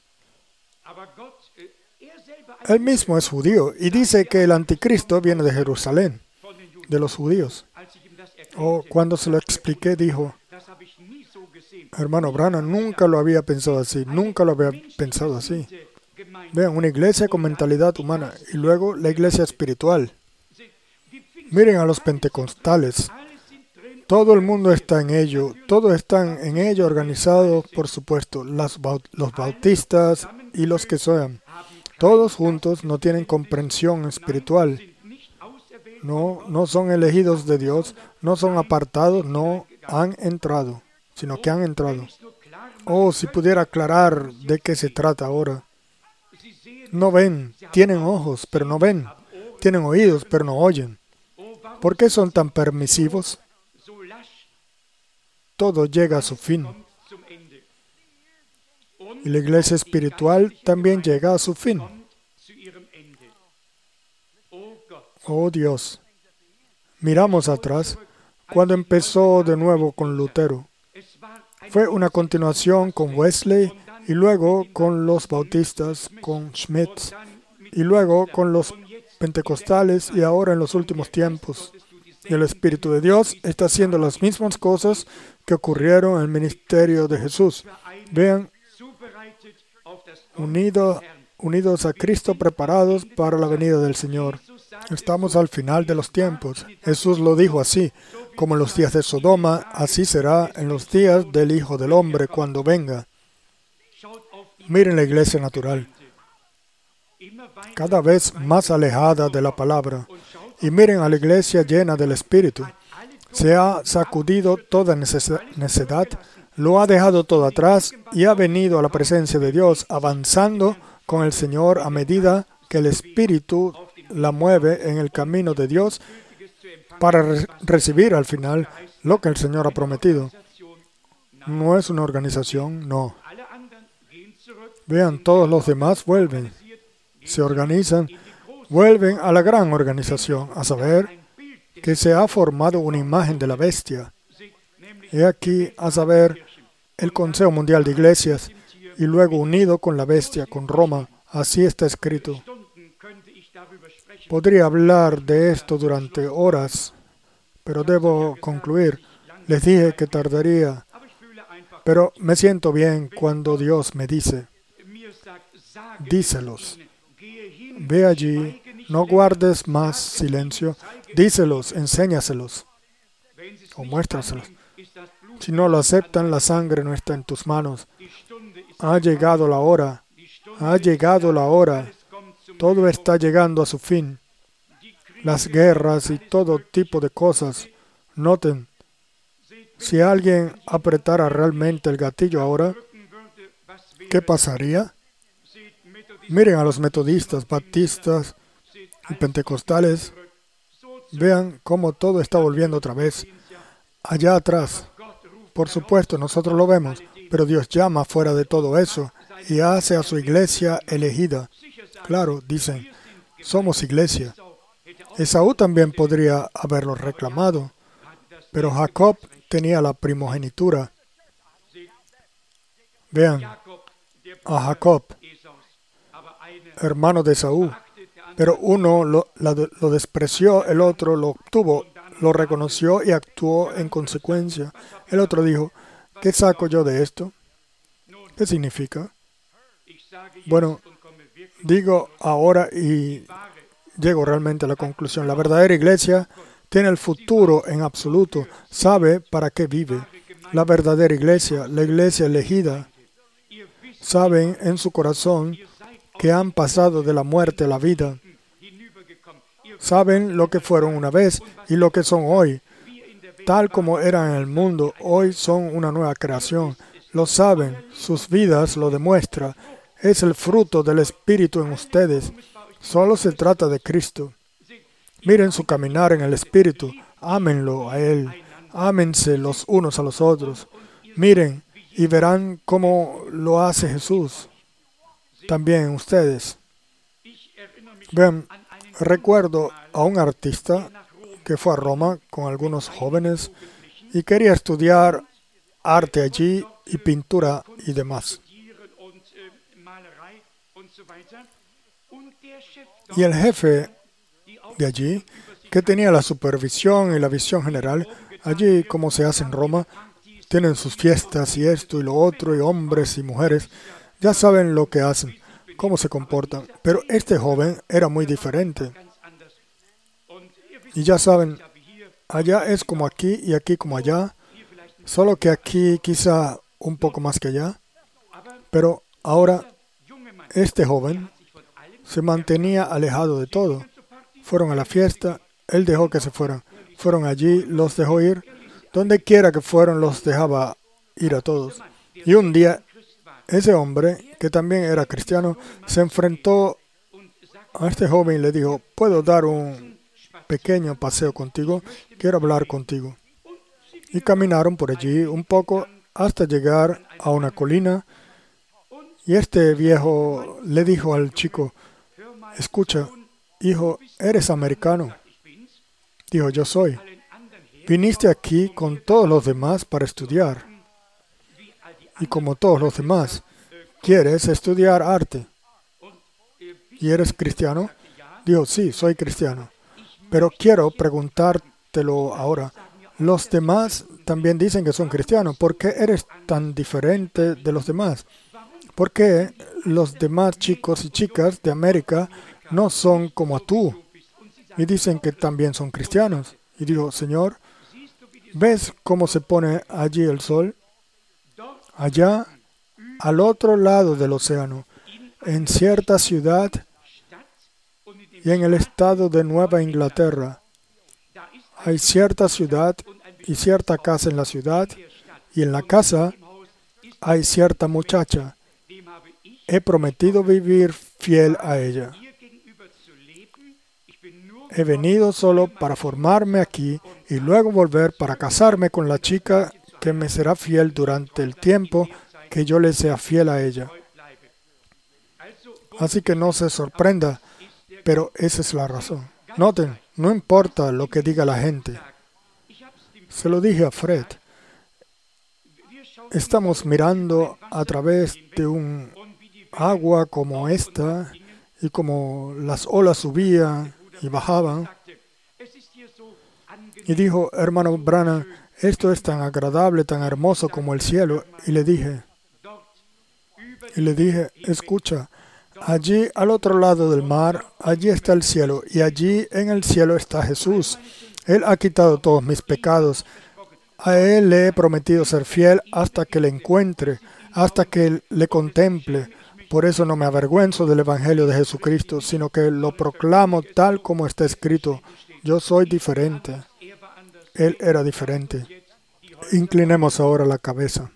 Speaker 1: Él mismo es judío y dice que el anticristo viene de Jerusalén, de los judíos. Cuando se lo expliqué, dijo, hermano Branham, nunca lo había pensado así, Vean, una iglesia con mentalidad humana y luego la iglesia espiritual. Miren a los pentecostales. Todo el mundo está en ello, todos están en ello organizados, por supuesto, los bautistas y los que sean. Todos juntos no tienen comprensión espiritual. No son elegidos de Dios, no son apartados, no han entrado, sino que han entrado. Oh, si pudiera aclarar de qué se trata ahora. No ven, tienen ojos, pero no ven. Tienen oídos, pero no oyen. ¿Por qué son tan permisivos? Todo llega a su fin. Y la iglesia espiritual también llega a su fin. Oh Dios, miramos atrás cuando empezó de nuevo con Lutero. Fue una continuación con Wesley y luego con los bautistas, con Schmidt y luego con los pentecostales y ahora en los últimos tiempos. Y el Espíritu de Dios está haciendo las mismas cosas que ocurrieron en el ministerio de Jesús. Vean, unidos a Cristo, preparados para la venida del Señor. Estamos al final de los tiempos. Jesús lo dijo así: como en los días de Sodoma, así será en los días del Hijo del Hombre cuando venga. Miren la iglesia natural, cada vez más alejada de la palabra. Y miren a la iglesia llena del Espíritu. Se ha sacudido toda necedad, lo ha dejado todo atrás y ha venido a la presencia de Dios, avanzando con el Señor a medida que el Espíritu la mueve en el camino de Dios para recibir al final lo que el Señor ha prometido. No es una organización, no. Vean, todos los demás vuelven, se organizan, vuelven a la gran organización, a saber que se ha formado una imagen de la bestia. He aquí, a saber, el Consejo Mundial de Iglesias, y luego unido con la bestia, con Roma. Así está escrito. Podría hablar de esto durante horas, pero debo concluir. Les dije que tardaría, pero me siento bien cuando Dios me dice: díselos. Ve allí, no guardes más silencio. Díselos, enséñaselos o muéstraselos. Si no lo aceptan, la sangre no está en tus manos. Ha llegado la hora. Ha llegado la hora. Todo está llegando a su fin. Las guerras y todo tipo de cosas. Noten, si alguien apretara realmente el gatillo ahora, ¿qué pasaría? Miren a los metodistas, baptistas y pentecostales. Vean cómo todo está volviendo otra vez. Allá atrás. Por supuesto, nosotros lo vemos, pero Dios llama fuera de todo eso y hace a su iglesia elegida. Claro, dicen, somos iglesia. Esaú también podría haberlo reclamado, pero Jacob tenía la primogenitura. Vean, a Jacob, hermano de Esaú, pero uno lo despreció, el otro lo obtuvo, lo reconoció y actuó en consecuencia. El otro dijo: ¿qué saco yo de esto? ¿Qué significa? Bueno, digo ahora y llego realmente a la conclusión. La verdadera iglesia tiene el futuro en absoluto, sabe para qué vive. La verdadera iglesia, la iglesia elegida, saben en su corazón que han pasado de la muerte a la vida. Saben lo que fueron una vez y lo que son hoy. Tal como eran en el mundo, hoy son una nueva creación. Lo saben, sus vidas lo demuestran. Es el fruto del Espíritu en ustedes. Solo se trata de Cristo. Miren su caminar en el Espíritu. Ámenlo a Él. Ámense los unos a los otros. Miren y verán cómo lo hace Jesús. También ustedes. Vean, recuerdo a un artista que fue a Roma con algunos jóvenes y quería estudiar arte allí y pintura y demás. Y el jefe de allí, que tenía la supervisión y la visión general, allí como se hace en Roma, tienen sus fiestas y esto y lo otro, y hombres y mujeres, ya saben lo que hacen, cómo se comportan. Pero este joven era muy diferente. Y ya saben, allá es como aquí y aquí como allá, solo que aquí quizá un poco más que allá. Pero ahora este joven se mantenía alejado de todo. Fueron a la fiesta, Él dejó que se fueran. Fueron allí, los dejó ir. Donde quiera que fueron, los dejaba ir a todos. Y un día, ese hombre, que también era cristiano, se enfrentó a este joven y le dijo, ¿puedo dar un pequeño paseo contigo? Quiero hablar contigo. Y caminaron por allí un poco hasta llegar a una colina. Y este viejo le dijo al chico, escucha, hijo, ¿eres americano? Dijo, yo soy. Viniste aquí con todos los demás para estudiar. Y como todos los demás, ¿quieres estudiar arte? ¿Y eres cristiano? Dijo, sí, soy cristiano. Pero quiero preguntártelo ahora. Los demás también dicen que son cristianos. ¿Por qué eres tan diferente de los demás? ¿Por qué los demás chicos y chicas de América no son como tú? Y dicen que también son cristianos. Y dijo, Señor, ¿ves cómo se pone allí el sol? Allá, al otro lado del océano, en cierta ciudad y en el estado de Nueva Inglaterra, hay cierta ciudad y cierta casa en la ciudad, y en la casa hay cierta muchacha. He prometido vivir fiel a ella. He venido solo para formarme aquí y luego volver para casarme con la chica que me será fiel durante el tiempo que yo le sea fiel a ella. Así que no se sorprenda, pero esa es la razón. Noten, no importa lo que diga la gente. Se lo dije a Fred. Estamos mirando a través de un agua como esta y como las olas subían y bajaban. Y dijo, hermano Branham, esto es tan agradable, tan hermoso como el cielo. Y le dije, escucha, allí al otro lado del mar, allí está el cielo, y allí en el cielo está Jesús. Él ha quitado todos mis pecados. A Él le he prometido ser fiel hasta que le encuentre, hasta que le contemple. Por eso no me avergüenzo del Evangelio de Jesucristo, sino que lo proclamo tal como está escrito. Yo soy diferente. Él era diferente. Inclinemos ahora la cabeza.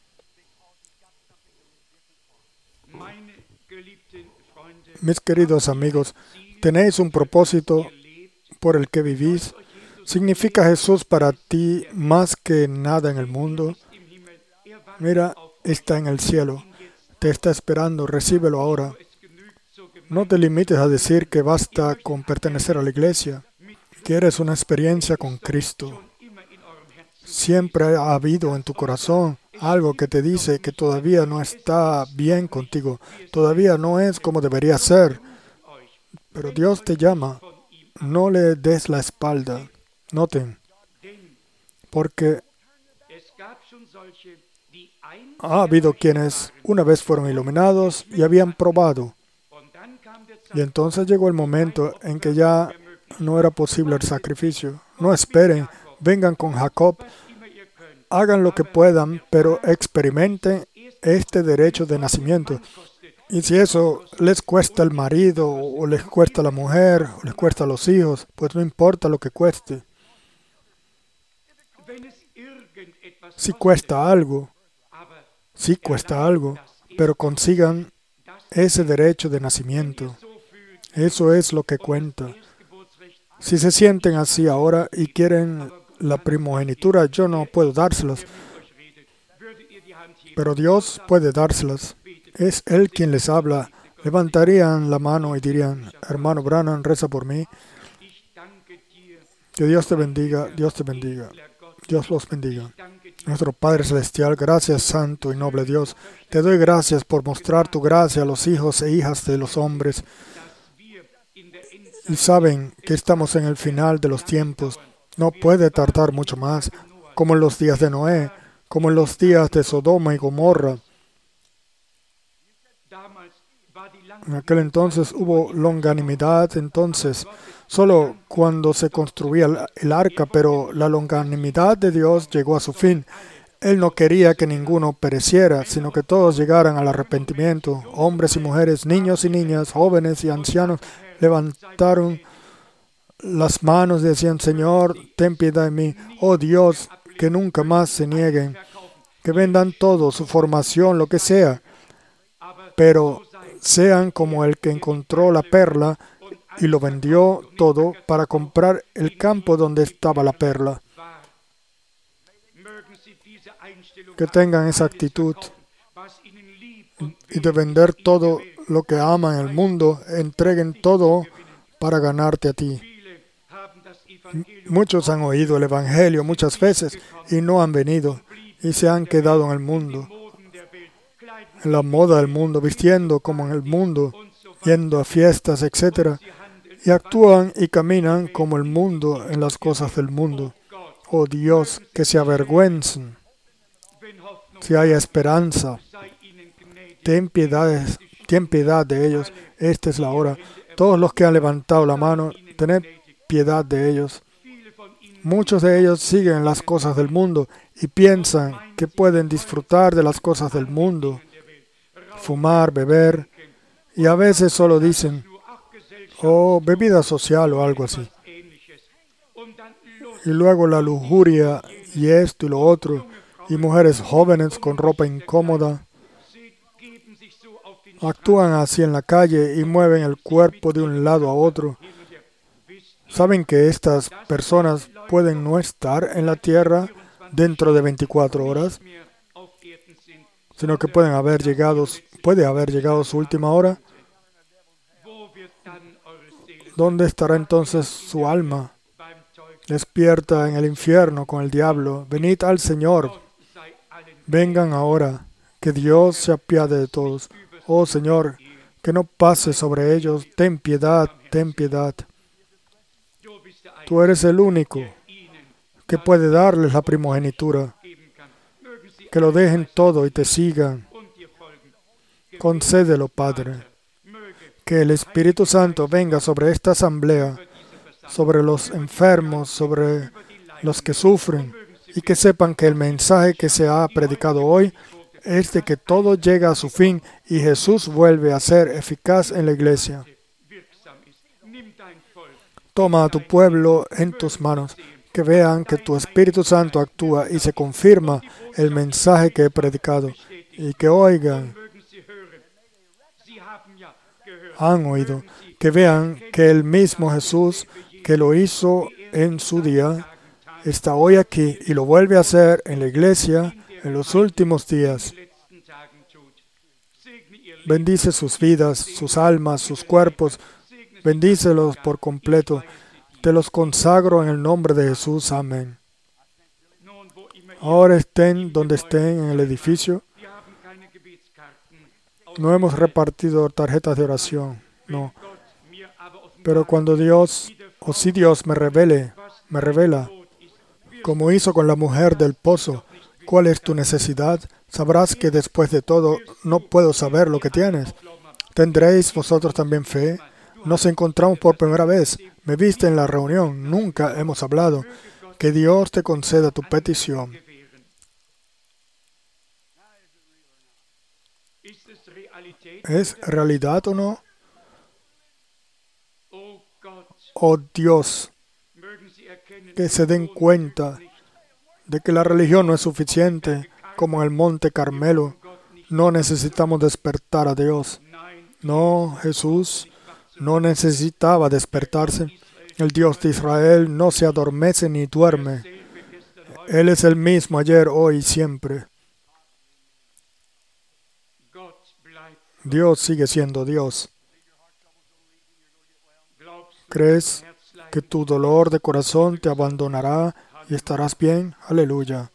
Speaker 1: Mis queridos amigos, ¿tenéis un propósito por el que vivís? ¿Significa Jesús para ti más que nada en el mundo? Mira, está en el cielo. Te está esperando. Recíbelo ahora. No te limites a decir que basta con pertenecer a la iglesia. Quieres una experiencia con Cristo. Siempre ha habido en tu corazón algo que te dice que todavía no está bien contigo. Todavía no es como debería ser. Pero Dios te llama. No le des la espalda. Noten, porque ha habido quienes una vez fueron iluminados y habían probado. Y entonces llegó el momento en que ya no era posible el sacrificio. No esperen, vengan con Jacob, hagan lo que puedan, pero experimenten este derecho de nacimiento. Y si eso les cuesta el marido, o les cuesta la mujer, o les cuesta los hijos, pues no importa lo que cueste. Si cuesta algo, pero consigan ese derecho de nacimiento. Eso es lo que cuenta. Si se sienten así ahora y quieren la primogenitura, yo no puedo dárselas, pero Dios puede dárselas. Es Él quien les habla. Levantarían la mano y dirían, hermano Branham, reza por mí. Que Dios te bendiga, Dios te bendiga. Dios los bendiga. Nuestro Padre Celestial, gracias Santo y Noble Dios. Te doy gracias por mostrar tu gracia a los hijos e hijas de los hombres. Y saben que estamos en el final de los tiempos. No puede tardar mucho más, como en los días de Noé, como en los días de Sodoma y Gomorra. En aquel entonces hubo longanimidad, entonces, solo cuando se construía el arca, pero la longanimidad de Dios llegó a su fin. Él no quería que ninguno pereciera, sino que todos llegaran al arrepentimiento. Hombres y mujeres, niños y niñas, jóvenes y ancianos levantaron las manos y decían, Señor, ten piedad de mí. Oh Dios, que nunca más se nieguen, que vendan todo, su formación, lo que sea, pero sean como el que encontró la perla y lo vendió todo para comprar el campo donde estaba la perla. Que tengan esa actitud y de vender todo lo que aman en el mundo, entreguen todo para ganarte a ti. Muchos han oído el Evangelio muchas veces y no han venido y se han quedado en el mundo, en la moda del mundo, vistiendo como en el mundo, yendo a fiestas, etc. Y actúan y caminan como el mundo en las cosas del mundo. Oh Dios, que se avergüencen. Si hay esperanza, ten piedad de ellos. Esta es la hora. Todos los que han levantado la mano, tened piedad de ellos. Muchos de ellos siguen las cosas del mundo y piensan que pueden disfrutar de las cosas del mundo, fumar, beber, y a veces solo dicen, oh, bebida social o algo así. Y luego la lujuria y esto y lo otro, y mujeres jóvenes con ropa incómoda, actúan así en la calle y mueven el cuerpo de un lado a otro. Saben que estas personas pueden no estar en la tierra dentro de 24 horas, sino que puede haber llegado su última hora. ¿Dónde estará entonces su alma? Despierta en el infierno con el diablo. Venid al Señor. Vengan ahora, que Dios se apiade de todos. Oh Señor, que no pase sobre ellos. Ten piedad, ten piedad. Tú eres el único que puede darles la primogenitura. Que lo dejen todo y te sigan. Concédelo, Padre. Que el Espíritu Santo venga sobre esta asamblea, sobre los enfermos, sobre los que sufren, y que sepan que el mensaje que se ha predicado hoy es de que todo llega a su fin y Jesús vuelve a ser eficaz en la iglesia. Toma a tu pueblo en tus manos, que vean que tu Espíritu Santo actúa y se confirma el mensaje que he predicado, y que oigan, han oído, que vean que el mismo Jesús que lo hizo en su día, está hoy aquí y lo vuelve a hacer en la iglesia en los últimos días. Bendice sus vidas, sus almas, sus cuerpos. Bendícelos por completo. Te los consagro en el nombre de Jesús. Amén. Ahora estén donde estén en el edificio. No hemos repartido tarjetas de oración, no. Pero cuando Dios, o si Dios me revela, como hizo con la mujer del pozo, cuál es tu necesidad, sabrás que después de todo no puedo saber lo que tienes. ¿Tendréis vosotros también fe? Nos encontramos por primera vez. Me viste en la reunión. Nunca hemos hablado. Que Dios te conceda tu petición. ¿Es realidad o no? Oh Dios, que se den cuenta de que la religión no es suficiente, como en el Monte Carmelo. No necesitamos despertar a Dios. No, Jesús no necesitaba despertarse. El Dios de Israel no se adormece ni duerme. Él es el mismo ayer, hoy y siempre. Dios sigue siendo Dios. ¿Crees que tu dolor de corazón te abandonará y estarás bien? Aleluya.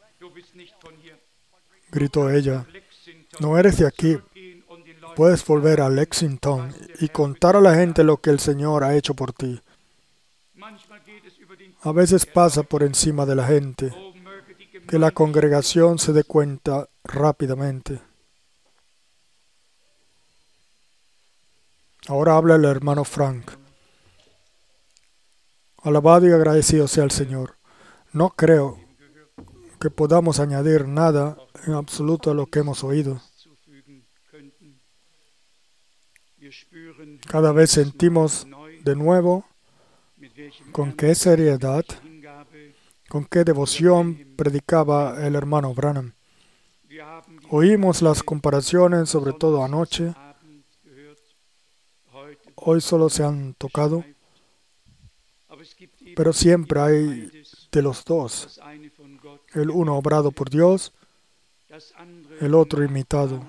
Speaker 1: Gritó ella. No eres de aquí. Puedes volver a Lexington y contar a la gente lo que el Señor ha hecho por ti. A veces pasa por encima de la gente. Que la congregación se dé cuenta rápidamente. Ahora habla el hermano Frank. Alabado y agradecido sea el Señor. No creo que podamos añadir nada en absoluto a lo que hemos oído. Cada vez sentimos de nuevo con qué seriedad, con qué devoción predicaba el hermano Branham. Oímos las comparaciones, sobre todo anoche. Hoy solo se han tocado, pero siempre hay de los dos. El uno obrado por Dios, el otro imitado.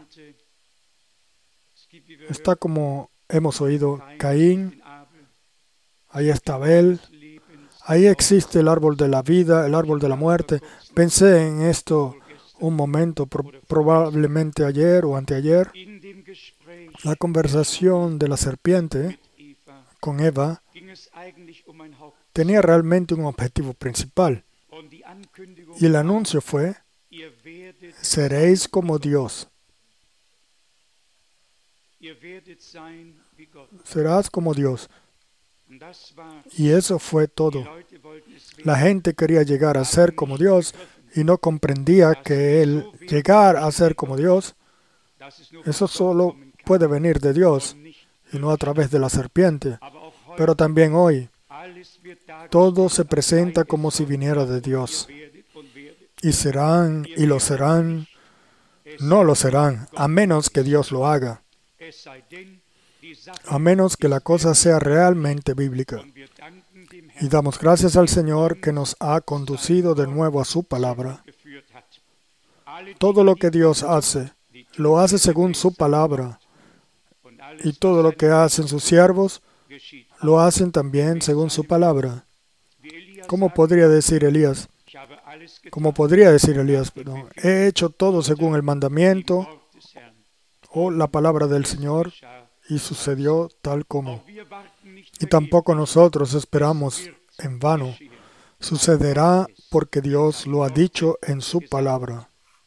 Speaker 1: Está como hemos oído Caín, ahí está Abel, ahí existe el árbol de la vida, el árbol de la muerte. Pensé en esto un momento, probablemente ayer o anteayer. La conversación de la serpiente con Eva tenía realmente un objetivo principal. Y el anuncio fue: seréis como Dios. Serás como Dios. Y eso fue todo. La gente quería llegar a ser como Dios y no comprendía que el llegar a ser como Dios, eso solo puede venir de Dios y no a través de la serpiente. Pero también hoy, todo se presenta como si viniera de Dios. Y serán, y lo serán, no lo serán, a menos que Dios lo haga. A menos que la cosa sea realmente bíblica. Y damos gracias al Señor que nos ha conducido de nuevo a su palabra. Todo lo que Dios hace, lo hace según su palabra. Y todo lo que hacen sus siervos, lo hacen también según su palabra. ¿Cómo podría decir Elías? Perdón, he hecho todo según el mandamiento o la palabra del Señor, y sucedió tal como. Y tampoco nosotros esperamos en vano. Sucederá porque Dios lo ha dicho en su palabra.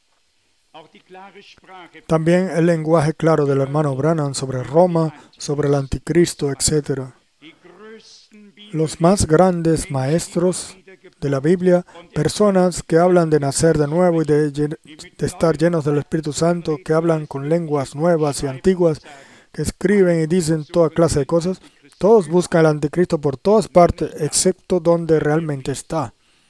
Speaker 1: También el lenguaje claro del hermano Branham sobre Roma, sobre el anticristo, etc. Los más grandes maestros de la Biblia, personas que hablan de nacer de nuevo y de estar llenos del Espíritu Santo, que hablan con lenguas nuevas y antiguas, que escriben y dicen toda clase de cosas, todos buscan al anticristo por todas partes, excepto donde realmente está.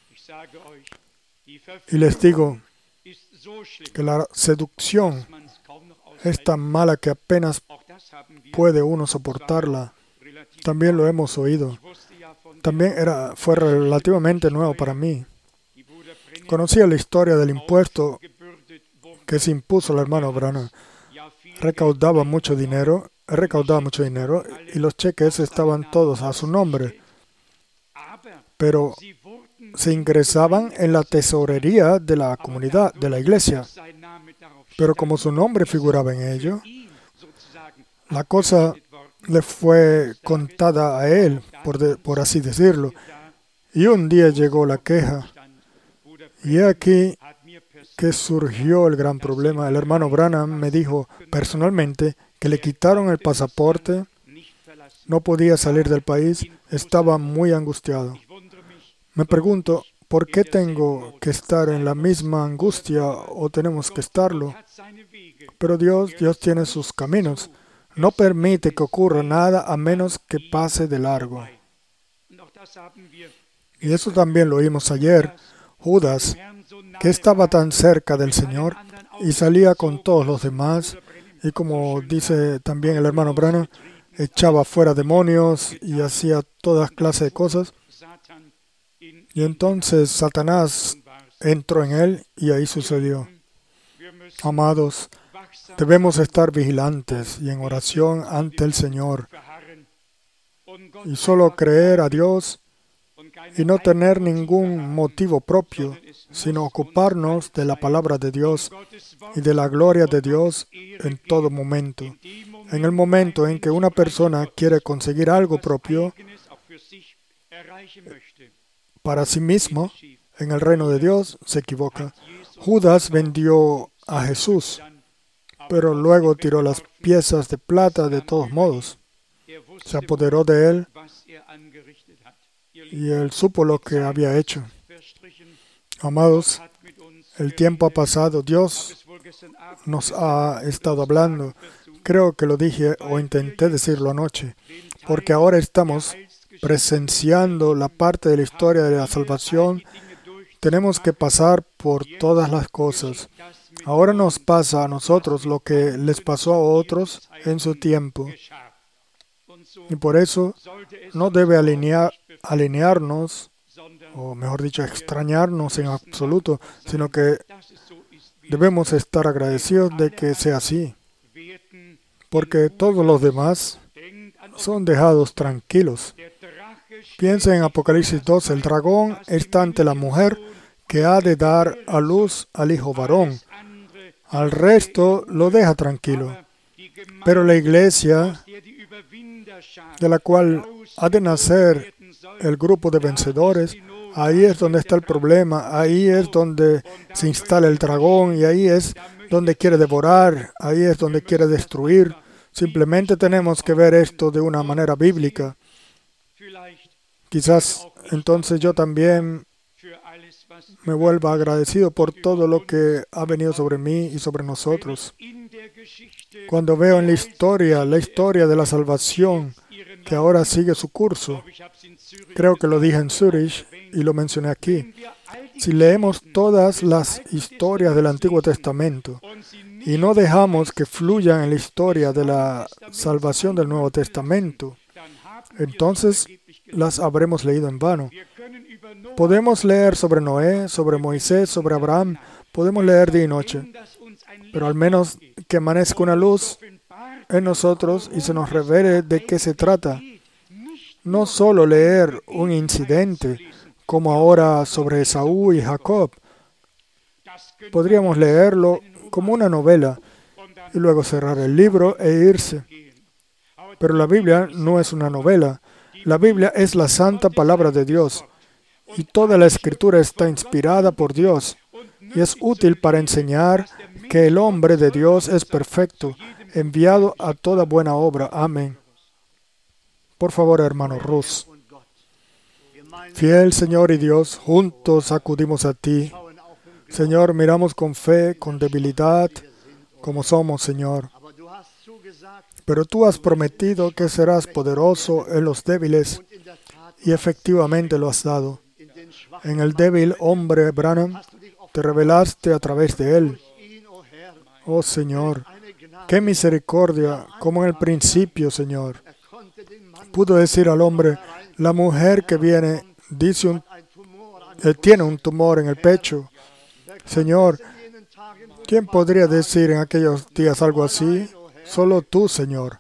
Speaker 1: Y les digo que la seducción es tan mala que apenas puede uno soportarla. También lo hemos oído. También fue relativamente nuevo para mí. Conocía la historia del impuesto que se impuso al hermano Branham. Recaudaba mucho dinero y los cheques estaban todos a su nombre. Pero se ingresaban en la tesorería de la comunidad, de la iglesia. Pero como su nombre figuraba en ello, la cosa le fue contada a él, por así decirlo. Y un día llegó la queja. Y aquí que surgió el gran problema. El hermano Branham me dijo personalmente que le quitaron el pasaporte, no podía salir del país, estaba muy angustiado. Me pregunto, ¿por qué tengo que estar en la misma angustia o tenemos que estarlo? Pero Dios tiene sus caminos. No permite que ocurra nada a menos que pase de largo. Y eso también lo oímos ayer. Judas, que estaba tan cerca del Señor y salía con todos los demás, y como dice también el hermano Branham, echaba fuera demonios y hacía todas clases de cosas. Y entonces Satanás entró en él y ahí sucedió. Amados, debemos estar vigilantes y en oración ante el Señor y solo creer a Dios y no tener ningún motivo propio, sino ocuparnos de la palabra de Dios y de la gloria de Dios en todo momento. En el momento en que una persona quiere conseguir algo propio para sí mismo, en el reino de Dios, se equivoca. Judas vendió a Jesús, pero luego tiró las piezas de plata de todos modos. Se apoderó de él y él supo lo que había hecho. Amados, el tiempo ha pasado. Dios nos ha estado hablando. Creo que lo dije o intenté decirlo anoche, porque ahora estamos presenciando la parte de la historia de la salvación, tenemos que pasar por todas las cosas. Ahora nos pasa a nosotros lo que les pasó a otros en su tiempo. Y por eso no debe alinearnos, o mejor dicho, extrañarnos en absoluto, sino que debemos estar agradecidos de que sea así, porque todos los demás son dejados tranquilos. Piensa en Apocalipsis 2, el dragón está ante la mujer que ha de dar a luz al hijo varón. Al resto lo deja tranquilo. Pero la iglesia, de la cual ha de nacer el grupo de vencedores, ahí es donde está el problema, ahí es donde se instala el dragón y ahí es donde quiere devorar, ahí es donde quiere destruir. Simplemente tenemos que ver esto de una manera bíblica. Quizás entonces yo también me vuelva agradecido por todo lo que ha venido sobre mí y sobre nosotros. Cuando veo en la historia de la salvación, que ahora sigue su curso, creo que lo dije en Zurich y lo mencioné aquí. Si leemos todas las historias del Antiguo Testamento y no dejamos que fluyan en la historia de la salvación del Nuevo Testamento, entonces las habremos leído en vano. Podemos leer sobre Noé, sobre Moisés, sobre Abraham, podemos leer día y noche, pero al menos que amanezca una luz en nosotros y se nos revele de qué se trata. No solo leer un incidente, como ahora sobre Esaú y Jacob. Podríamos leerlo como una novela y luego cerrar el libro e irse. Pero la Biblia no es una novela. La Biblia es la santa palabra de Dios. Y toda la Escritura está inspirada por Dios. Y es útil para enseñar que el hombre de Dios es perfecto, enviado a toda buena obra. Amén. Por favor, hermano Rus. Fiel Señor y Dios, juntos acudimos a ti. Señor, miramos con fe, con debilidad, como somos, Señor. Pero tú has prometido que serás poderoso en los débiles, y efectivamente lo has dado. En el débil hombre Branham, te revelaste a través de él. Oh Señor, qué misericordia, como en el principio, Señor. Pudo decir al hombre, la mujer que viene, tiene un tumor en el pecho. Señor, ¿quién podría decir en aquellos días algo así? Solo tú, Señor.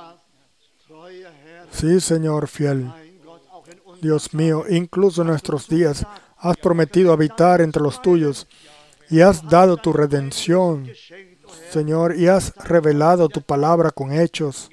Speaker 1: Sí, Señor fiel. Dios mío, incluso en nuestros días has prometido habitar entre los tuyos y has dado tu redención, Señor, y has revelado tu palabra con hechos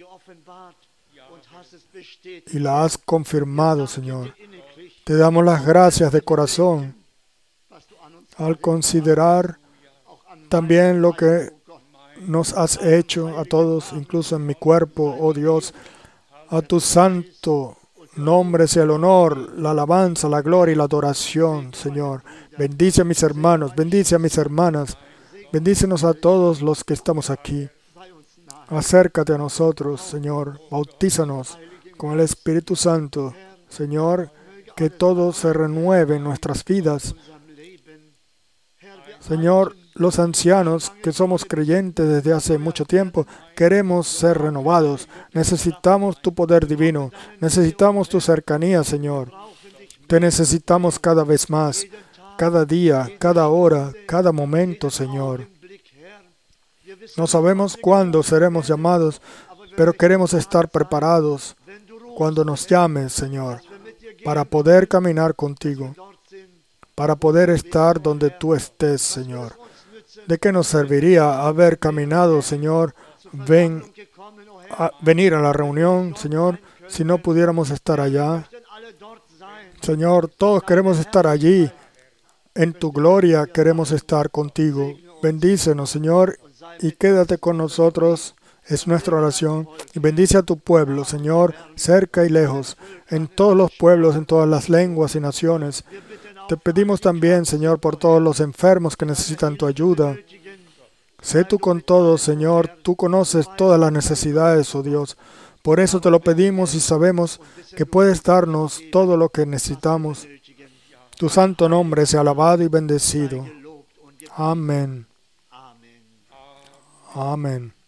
Speaker 1: y la has confirmado, Señor. Te damos las gracias de corazón al considerar también lo que nos has hecho a todos, incluso en mi cuerpo, oh Dios. A tu santo nombre sea el honor, la alabanza, la gloria y la adoración, Señor. Bendice a mis hermanos, bendice a mis hermanas, bendícenos a todos los que estamos aquí. Acércate a nosotros, Señor, bautízanos con el Espíritu Santo, Señor, que todo se renueve en nuestras vidas. Señor, los ancianos que somos creyentes desde hace mucho tiempo, queremos ser renovados. Necesitamos tu poder divino. Necesitamos tu cercanía, Señor. Te necesitamos cada vez más, cada día, cada hora, cada momento, Señor. No sabemos cuándo seremos llamados, pero queremos estar preparados cuando nos llames, Señor, para poder caminar contigo, para poder estar donde tú estés, Señor. ¿De qué nos serviría haber caminado, Señor, venir a la reunión, Señor, si no pudiéramos estar allá? Señor, todos queremos estar allí. En tu gloria queremos estar contigo. Bendícenos, Señor, y quédate con nosotros. Es nuestra oración. Y bendice a tu pueblo, Señor, cerca y lejos, en todos los pueblos, en todas las lenguas y naciones. Te pedimos también, Señor, por todos los enfermos que necesitan tu ayuda. Sé tú con todos, Señor. Tú conoces todas las necesidades, oh Dios. Por eso te lo pedimos y sabemos que puedes darnos todo lo que necesitamos. Tu santo nombre sea alabado y bendecido. Amén. Amén.